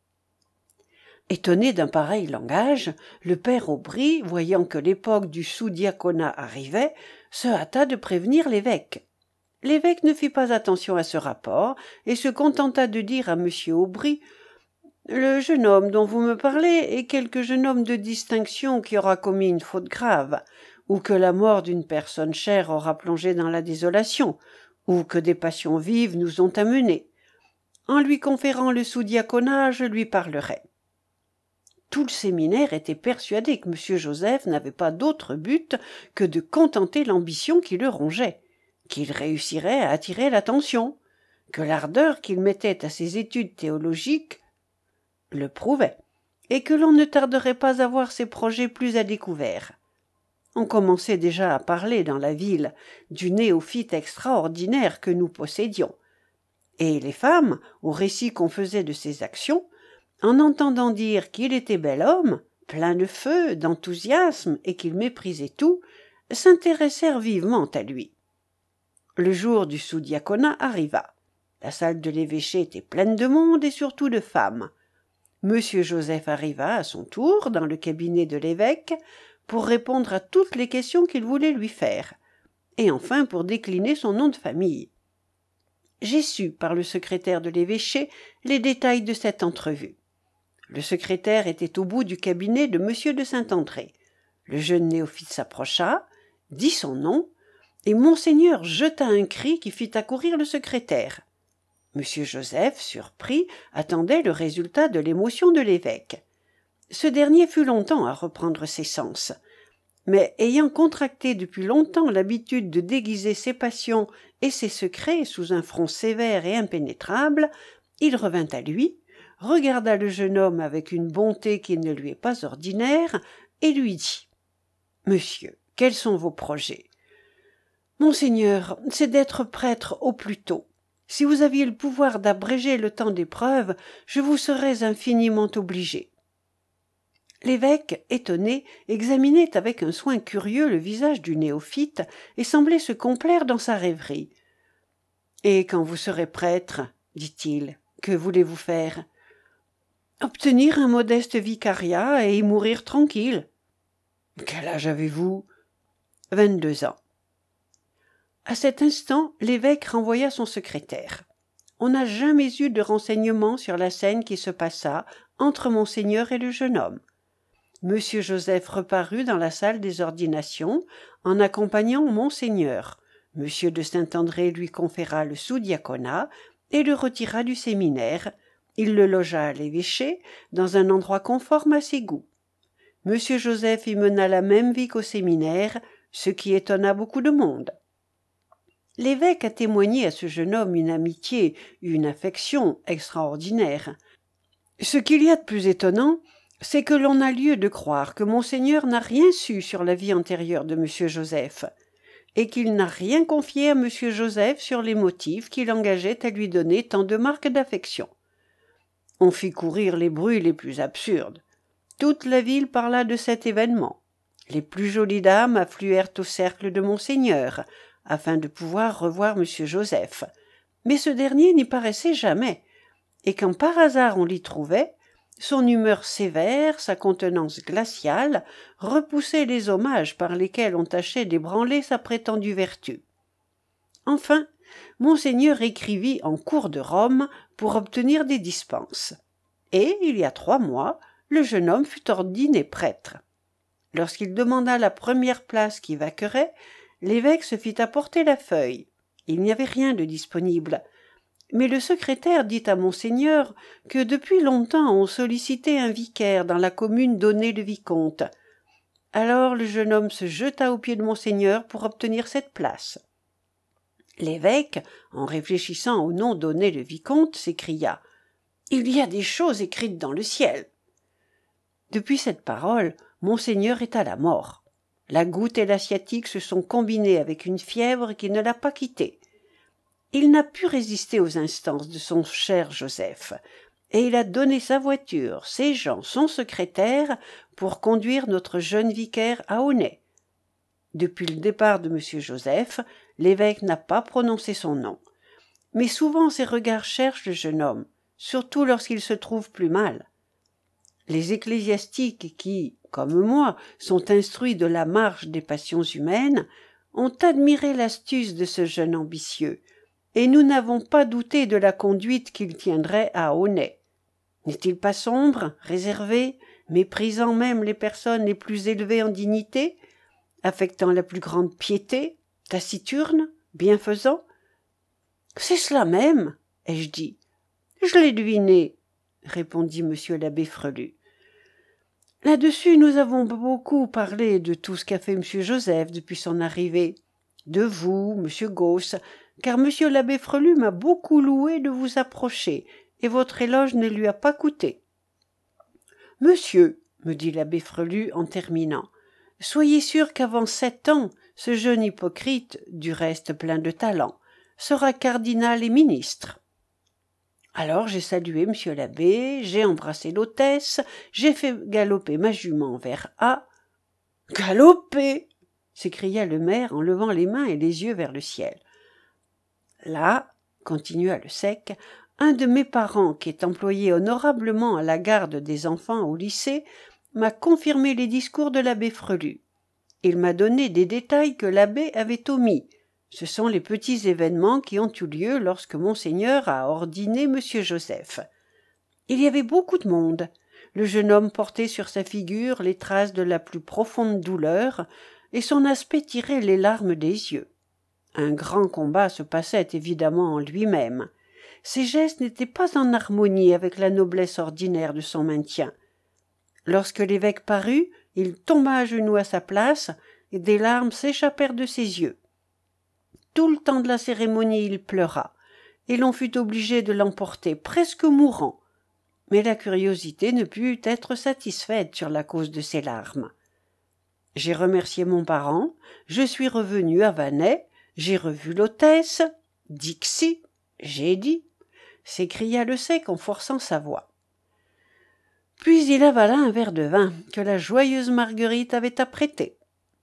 Étonné d'un pareil langage, le père Aubry, voyant que l'époque du sous-diaconat arrivait, se hâta de prévenir l'évêque. L'évêque ne fit pas attention à ce rapport et se contenta de dire à M. Aubry « Le jeune homme dont vous me parlez est quelque jeune homme de distinction qui aura commis une faute grave, ou que la mort d'une personne chère aura plongé dans la désolation, ou que des passions vives nous ont amenés. En lui conférant le sous-diaconat, je lui parlerai. » Tout le séminaire était persuadé que M. Joseph n'avait pas d'autre but que de contenter l'ambition qui le rongeait, qu'il réussirait à attirer l'attention, que l'ardeur qu'il mettait à ses études théologiques le prouvait, et que l'on ne tarderait pas à voir ses projets plus à découvert. On commençait déjà à parler dans la ville du néophyte extraordinaire que nous possédions, et les femmes, au récit qu'on faisait de ses actions, en entendant dire qu'il était bel homme, plein de feu, d'enthousiasme, et qu'il méprisait tout, s'intéressèrent vivement à lui. Le jour du sous-diaconat arriva. La salle de l'évêché était pleine de monde et surtout de femmes. Monsieur Joseph arriva à son tour dans le cabinet de l'évêque pour répondre à toutes les questions qu'il voulait lui faire, et enfin pour décliner son nom de famille. J'ai su par le secrétaire de l'évêché les détails de cette entrevue. Le secrétaire était au bout du cabinet de monsieur de Saint-André. Le jeune néophyte s'approcha, dit son nom, et monseigneur jeta un cri qui fit accourir le secrétaire. Monsieur Joseph, surpris, attendait le résultat de l'émotion de l'évêque. Ce dernier fut longtemps à reprendre ses sens. Mais ayant contracté depuis longtemps l'habitude de déguiser ses passions et ses secrets sous un front sévère et impénétrable, il revint à lui, regarda le jeune homme avec une bonté qui ne lui est pas ordinaire, et lui dit « Monsieur, quels sont vos projets ?»« Monseigneur, c'est d'être prêtre au plus tôt. Si vous aviez le pouvoir d'abréger le temps d'épreuve, je vous serais infiniment obligé. » L'évêque, étonné, examinait avec un soin curieux le visage du néophyte et semblait se complaire dans sa rêverie. « Et quand vous serez prêtre, dit-il, que voulez-vous faire ? » « Obtenir un modeste vicariat et y mourir tranquille. »« Quel âge avez-vous ? » « 22 ans. » À cet instant, l'évêque renvoya son secrétaire. On n'a jamais eu de renseignements sur la scène qui se passa entre monseigneur et le jeune homme. Monsieur Joseph reparut dans la salle des ordinations en accompagnant monseigneur. Monsieur de Saint-André lui conféra le sous-diaconat et le retira du séminaire. Il le logea à l'évêché, dans un endroit conforme à ses goûts. Monsieur Joseph y mena la même vie qu'au séminaire, ce qui étonna beaucoup de monde. L'évêque a témoigné à ce jeune homme une amitié, une affection extraordinaire. Ce qu'il y a de plus étonnant, c'est que l'on a lieu de croire que monseigneur n'a rien su sur la vie antérieure de monsieur Joseph, et qu'il n'a rien confié à monsieur Joseph sur les motifs qui l'engageaient à lui donner tant de marques d'affection. On fit courir les bruits les plus absurdes. Toute la ville parla de cet événement. Les plus jolies dames affluèrent au cercle de monseigneur, afin de pouvoir revoir monsieur Joseph. Mais ce dernier n'y paraissait jamais, et quand par hasard on l'y trouvait, son humeur sévère, sa contenance glaciale, repoussaient les hommages par lesquels on tâchait d'ébranler sa prétendue vertu. Enfin, monseigneur écrivit en cour de Rome pour obtenir des dispenses. Et, il y a 3 mois, le jeune homme fut ordiné prêtre. Lorsqu'il demanda la première place qui vaquerait, l'évêque se fit apporter la feuille. Il n'y avait rien de disponible. Mais le secrétaire dit à monseigneur que depuis longtemps on sollicitait un vicaire dans la commune d'Aunay-le-Vicomte. Alors le jeune homme se jeta aux pieds de monseigneur pour obtenir cette place. L'évêque, en réfléchissant au nom d'Aunay-le-Vicomte, s'écria « Il y a des choses écrites dans le ciel !» Depuis cette parole, monseigneur est à la mort. La goutte et la sciatique se sont combinées avec une fièvre qui ne l'a pas quitté. Il n'a pu résister aux instances de son cher Joseph, et il a donné sa voiture, ses gens, son secrétaire, pour conduire notre jeune vicaire à Aunay. Depuis le départ de monsieur Joseph, l'évêque n'a pas prononcé son nom. Mais souvent ses regards cherchent le jeune homme, surtout lorsqu'il se trouve plus mal. Les ecclésiastiques qui, comme moi, sont instruits de la marche des passions humaines, ont admiré l'astuce de ce jeune ambitieux, et nous n'avons pas douté de la conduite qu'il tiendrait à Aunay. N'est-il pas sombre, réservé, méprisant même les personnes les plus élevées en dignité, affectant la plus grande piété, taciturne, bienfaisant ? C'est cela même, ai-je dit. Je l'ai deviné, répondit monsieur l'abbé Frelu. Là-dessus, nous avons beaucoup parlé de tout ce qu'a fait monsieur Joseph depuis son arrivée, de vous, monsieur Gauss, car monsieur l'abbé Frelu m'a beaucoup loué de vous approcher, et votre éloge ne lui a pas coûté. Monsieur, me dit l'abbé Frelu en terminant, soyez sûr qu'avant 7 ans, ce jeune hypocrite, du reste plein de talent, sera cardinal et ministre. Alors j'ai salué monsieur l'abbé, j'ai embrassé l'hôtesse, j'ai fait galoper ma jument vers A. « Galoper !» s'écria le maire en levant les mains et les yeux vers le ciel. Là, continua le sec, un de mes parents, qui est employé honorablement à la garde des enfants au lycée, m'a confirmé les discours de l'abbé Frelu. Il m'a donné des détails que l'abbé avait omis. Ce sont les petits événements qui ont eu lieu lorsque monseigneur a ordiné monsieur Joseph. Il y avait beaucoup de monde. Le jeune homme portait sur sa figure les traces de la plus profonde douleur, et son aspect tirait les larmes des yeux. Un grand combat se passait évidemment en lui-même. Ses gestes n'étaient pas en harmonie avec la noblesse ordinaire de son maintien. Lorsque l'évêque parut, il tomba à genoux à sa place, et des larmes s'échappèrent de ses yeux. Tout le temps de la cérémonie, il pleura, et l'on fut obligé de l'emporter presque mourant. Mais la curiosité ne put être satisfaite sur la cause de ses larmes. J'ai remercié mon parent, je suis revenu à Vannes, j'ai revu l'hôtesse. « Dixi, j'ai dit !» s'écria le sec en forçant sa voix. Puis il avala un verre de vin que la joyeuse Marguerite avait apprêté.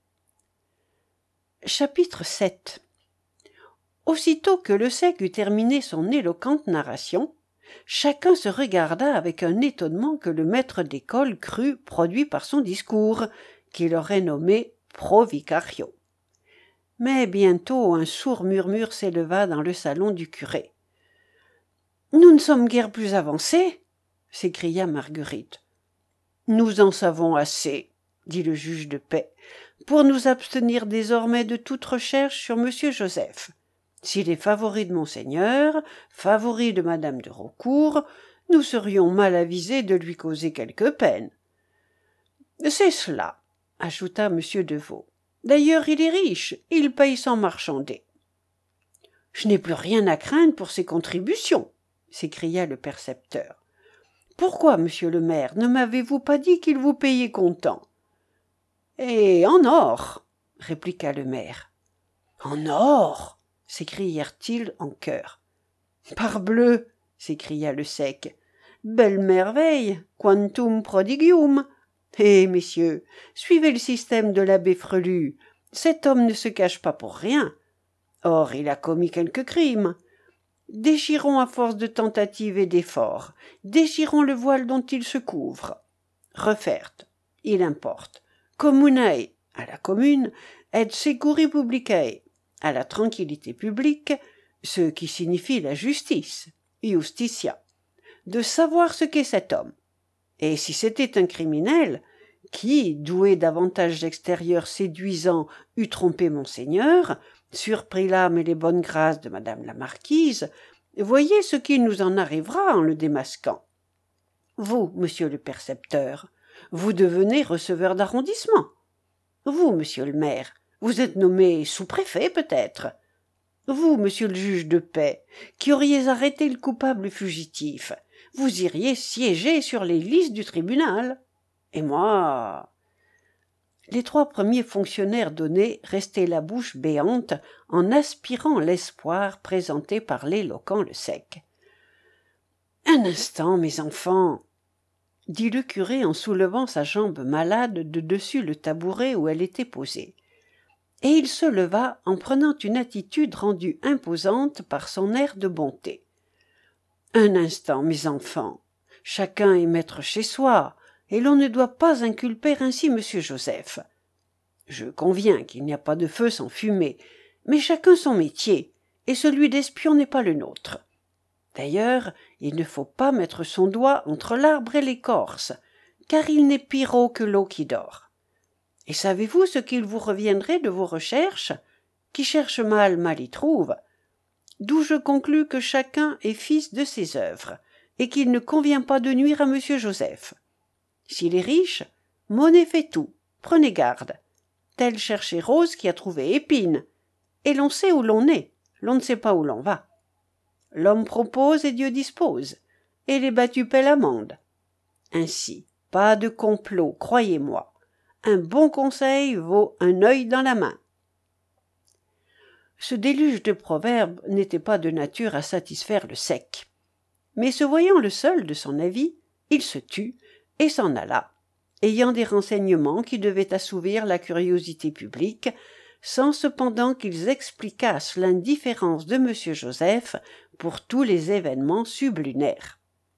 Chapitre 7. Aussitôt que le sec eut terminé son éloquente narration, chacun se regarda avec un étonnement que le maître d'école crut produit par son discours, qu'il aurait nommé pro vicario. Mais bientôt un sourd murmure s'éleva dans le salon du curé. « Nous ne sommes guère plus avancés !» s'écria Marguerite. « Nous en savons assez, » dit le juge de paix, « pour nous abstenir désormais de toute recherche sur monsieur Joseph. S'il est favori de monseigneur, favori de madame de Raucourt, nous serions mal avisés de lui causer quelque peine. »« C'est cela, » ajouta monsieur Deveau. « D'ailleurs, il est riche, il paye sans marchander. »« Je n'ai plus rien à craindre pour ses contributions, » s'écria le percepteur. « Pourquoi, monsieur le maire, ne m'avez-vous pas dit qu'il vous payait comptant ?»« Et en or, » répliqua le maire. « En or !» s'écrièrent-ils en chœur. « Parbleu !» s'écria le sec. « Belle merveille, quantum prodigium ! Eh, messieurs, suivez le système de l'abbé Frelu. Cet homme ne se cache pas pour rien. Or, il a commis quelques crimes. Déchirons à force de tentatives et d'efforts. Déchirons le voile dont il se couvre. Refert, il importe. Communae, à la commune, et securi publicae, à la tranquillité publique, ce qui signifie la justice, justitia, de savoir ce qu'est cet homme. Et si c'était un criminel, qui, doué d'avantages extérieurs séduisants, eût trompé monseigneur, surpris l'âme et les bonnes grâces de madame la marquise, voyez ce qu'il nous en arrivera en le démasquant. Vous, monsieur le percepteur, vous devenez receveur d'arrondissement. Vous, monsieur le maire, vous êtes nommé sous-préfet peut-être. Vous, monsieur le juge de paix, qui auriez arrêté le coupable fugitif, vous iriez siéger sur les listes du tribunal. Et moi... Les trois premiers fonctionnaires donnés restaient la bouche béante en aspirant l'espoir présenté par l'éloquent le sec. « Un instant, mes enfants !» dit le curé en soulevant sa jambe malade de dessus le tabouret où elle était posée. Et il se leva en prenant une attitude rendue imposante par son air de bonté. « Un instant, mes enfants, chacun est maître chez soi, et l'on ne doit pas inculper ainsi monsieur Joseph. Je conviens qu'il n'y a pas de feu sans fumée, mais chacun son métier, et celui d'espion n'est pas le nôtre. D'ailleurs, il ne faut pas mettre son doigt entre l'arbre et l'écorce, car il n'est pire eau que l'eau qui dort. Et savez-vous ce qu'il vous reviendrait de vos recherches? Qui cherche mal, mal y trouve. D'où je conclus que chacun est fils de ses œuvres, et qu'il ne convient pas de nuire à monsieur Joseph. S'il est riche, monnaie fait tout, prenez garde. Tel chercher Rose qui a trouvé Épine. Et l'on sait où l'on est, l'on ne sait pas où l'on va. L'homme propose et Dieu dispose, et les battus paient l'amende. Ainsi, pas de complot, croyez-moi. Un bon conseil vaut un œil dans la main. Ce déluge de proverbes n'était pas de nature à satisfaire le sec. mais se voyant le seul de son avis, il se tut et s'en alla, ayant des renseignements qui devaient assouvir la curiosité publique, sans cependant qu'ils expliquassent l'indifférence de M. Joseph pour tous les événements sublunaires.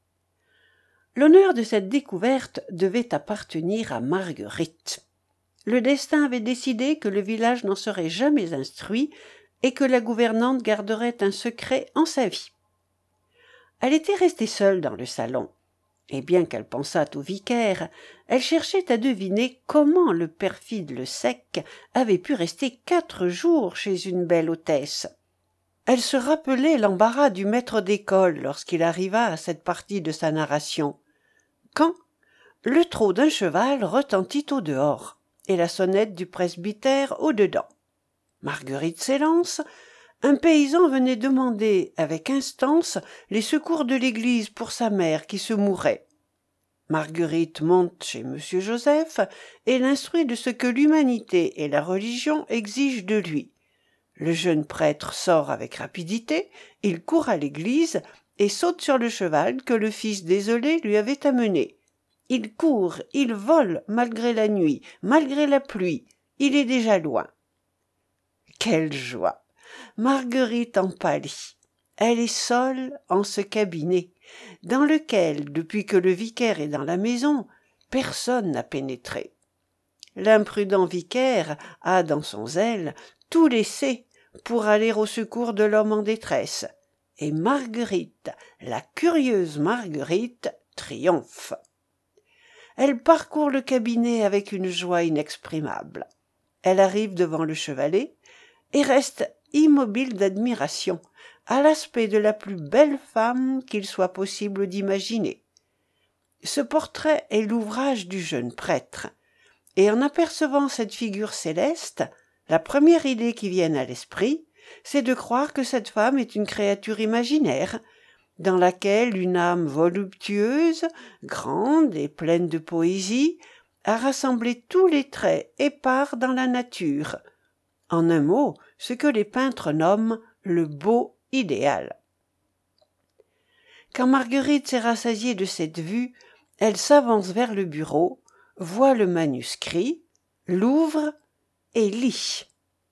L'honneur de cette découverte devait appartenir à Marguerite. Le destin avait décidé que le village n'en serait jamais instruit et que la gouvernante garderait un secret en sa vie. Elle était restée seule dans le salon, et bien qu'elle pensât au vicaire, elle cherchait à deviner comment le perfide Le Sec avait pu rester 4 jours chez une belle hôtesse. Elle se rappelait l'embarras du maître d'école lorsqu'il arriva à cette partie de sa narration, quand le trot d'un cheval retentit au dehors et la sonnette du presbytère au dedans. Marguerite s'élance. Un paysan venait demander avec instance les secours de l'église pour sa mère qui se mourait. Marguerite monte chez M. Joseph et l'instruit de ce que l'humanité et la religion exigent de lui. Le jeune prêtre sort avec rapidité, il court à l'église et saute sur le cheval que le fils désolé lui avait amené. Il court, il vole malgré la nuit, malgré la pluie, il est déjà loin. Quelle joie! Marguerite en pâlit. Elle est seule en ce cabinet, dans lequel, depuis que le vicaire est dans la maison, personne n'a pénétré. L'imprudent vicaire a, dans son zèle, tout laissé pour aller au secours de l'homme en détresse. Et Marguerite, la curieuse Marguerite, triomphe. Elle parcourt le cabinet avec une joie inexprimable. Elle arrive devant le chevalet et reste immobile d'admiration, à l'aspect de la plus belle femme qu'il soit possible d'imaginer. Ce portrait est l'ouvrage du jeune prêtre, et en apercevant cette figure céleste, la première idée qui vient à l'esprit, c'est de croire que cette femme est une créature imaginaire, dans laquelle une âme voluptueuse, grande et pleine de poésie, a rassemblé tous les traits épars dans la nature, en un mot, ce que les peintres nomment le beau idéal. Quand Marguerite s'est rassasiée de cette vue, elle s'avance vers le bureau, voit le manuscrit, l'ouvre et lit.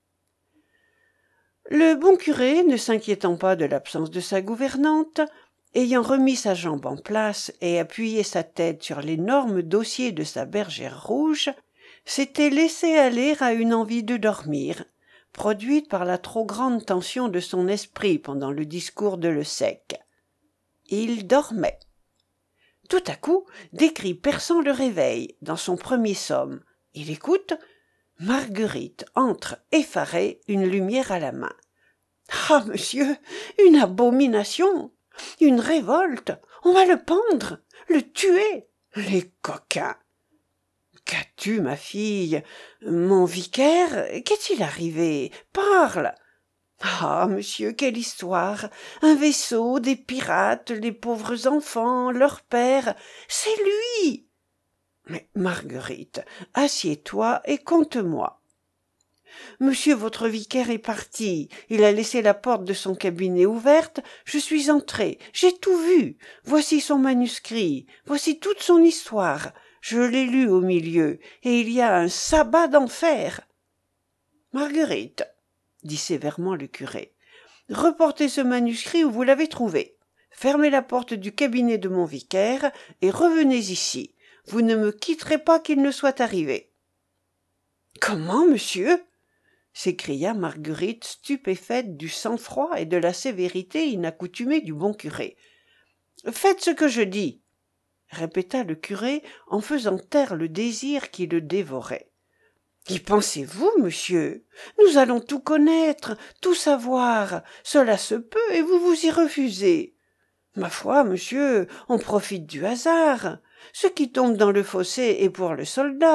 Le bon curé, ne s'inquiétant pas de l'absence de sa gouvernante, ayant remis sa jambe en place et appuyé sa tête sur l'énorme dossier de sa bergère rouge, s'était laissé aller à une envie de dormir, produite par la trop grande tension de son esprit pendant le discours de Le Sec. Il dormait. Tout à coup, des cris perçants le réveillent, dans son premier somme. Il écoute. Marguerite entre effarée, une lumière à la main. « Ah, monsieur, une abomination, une révolte, on va le pendre, le tuer, les coquins !»« Qu'as-tu, ma fille? Mon vicaire, qu'est-il arrivé? Parle !»« Ah, monsieur, quelle histoire! Un vaisseau, des pirates, les pauvres enfants, leur père, c'est lui !»« Mais Marguerite, assieds-toi et conte-moi. »« Monsieur votre vicaire est parti, il a laissé la porte de son cabinet ouverte, je suis entrée, j'ai tout vu, voici son manuscrit, voici toute son histoire, je l'ai lu au milieu, et il y a un sabbat d'enfer. »« Marguerite, dit sévèrement le curé, reportez ce manuscrit où vous l'avez trouvé, fermez la porte du cabinet de mon vicaire et revenez ici, vous ne me quitterez pas qu'il ne soit arrivé. »« Comment, monsieur ?» s'écria Marguerite, stupéfaite du sang-froid et de la sévérité inaccoutumée du bon curé. « Faites ce que je dis, » répéta le curé en faisant taire le désir qui le dévorait. « Y pensez-vous, monsieur? Nous allons tout connaître, tout savoir. Cela se peut et vous vous y refusez. Ma foi, monsieur, on profite du hasard. Ce qui tombe dans le fossé est pour le soldat. »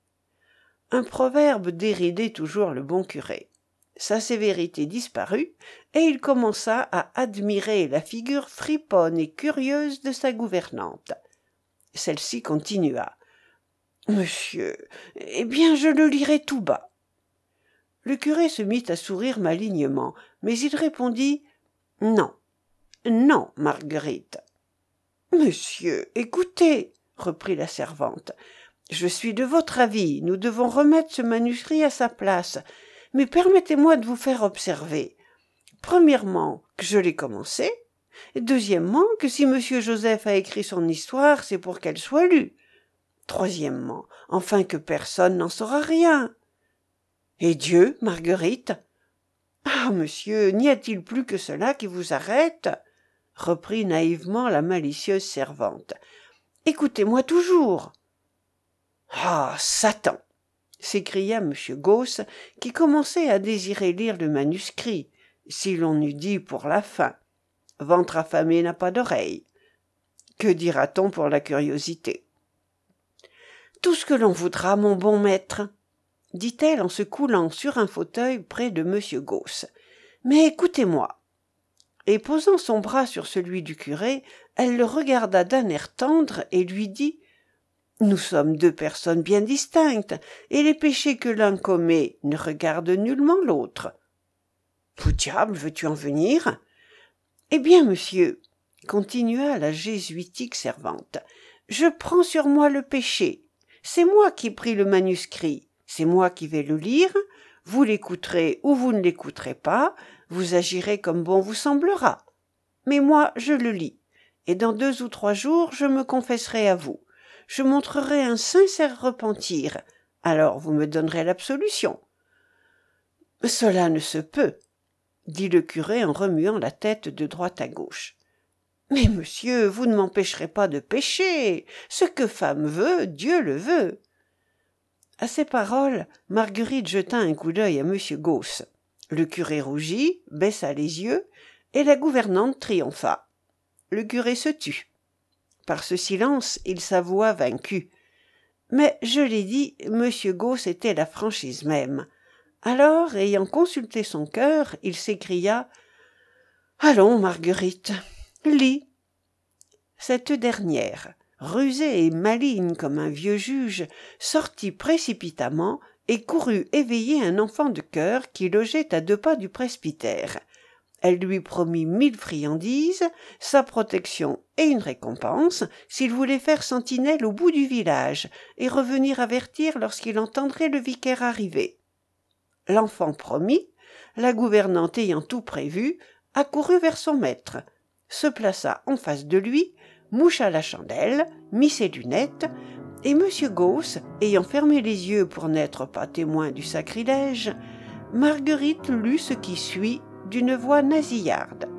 Un proverbe déridait toujours le bon curé. Sa sévérité disparut, et il commença à admirer la figure friponne et curieuse de sa gouvernante. Celle-ci continua. « Monsieur, eh bien, je le lirai tout bas. » Le curé se mit à sourire malignement, mais il répondit « Non, Non, Marguerite. Monsieur, écoutez, reprit la servante. Je suis de votre avis, nous devons remettre ce manuscrit à sa place, mais permettez-moi de vous faire observer. Premièrement, que je l'ai commencé, et deuxièmement, que si monsieur Joseph a écrit son histoire, c'est pour qu'elle soit lue. Troisièmement, enfin que personne n'en saura rien. Et Dieu, Marguerite? Ah, monsieur, n'y a-t-il plus que cela qui vous arrête? Reprit naïvement la malicieuse servante. Écoutez-moi toujours. Ah, Satan! S'écria M. Gauss, qui commençait à désirer lire le manuscrit, si l'on eût dit pour la fin. Ventre affamé n'a pas d'oreille. Que dira-t-on pour la curiosité? Tout ce que l'on voudra, mon bon maître, dit-elle en se coulant sur un fauteuil près de M. Gauss. Mais écoutez-moi. Et posant son bras sur celui du curé, elle le regarda d'un air tendre et lui dit « Nous sommes deux personnes bien distinctes, et les péchés que l'un commet ne regardent nullement l'autre. »« Où diable veux-tu en venir ?»« Eh bien, monsieur, continua la jésuitique servante, je prends sur moi le péché. C'est moi qui pris le manuscrit, c'est moi qui vais le lire, vous l'écouterez ou vous ne l'écouterez pas, vous agirez comme bon vous semblera. Mais moi, je le lis, et dans 2 ou 3 jours, je me confesserai à vous. Je montrerai un sincère repentir, alors vous me donnerez l'absolution. »« Cela ne se peut, » dit le curé en remuant la tête de droite à gauche. « Mais monsieur, vous ne m'empêcherez pas de pécher. Ce que femme veut, Dieu le veut. » À ces paroles, Marguerite jeta un coup d'œil à M. Gauss. Le curé rougit, baissa les yeux, et la gouvernante triompha. Le curé se tut. Par ce silence, il s'avoua vaincu. Mais, je l'ai dit, M. Gauss était la franchise même. Alors, ayant consulté son cœur, il s'écria « Allons, Marguerite, lis !» Cette dernière, rusée et maligne comme un vieux juge, sortit précipitamment et courut éveiller un enfant de chœur qui logeait à 2 pas du presbytère. Elle lui promit 1000 friandises, sa protection et une récompense s'il voulait faire sentinelle au bout du village et revenir avertir lorsqu'il entendrait le vicaire arriver. L'enfant promit, la gouvernante ayant tout prévu, accourut vers son maître, se plaça en face de lui, moucha la chandelle, mit ses lunettes, et M. Gauss, ayant fermé les yeux pour n'être pas témoin du sacrilège, Marguerite lut ce qui suit d'une voix nasillarde.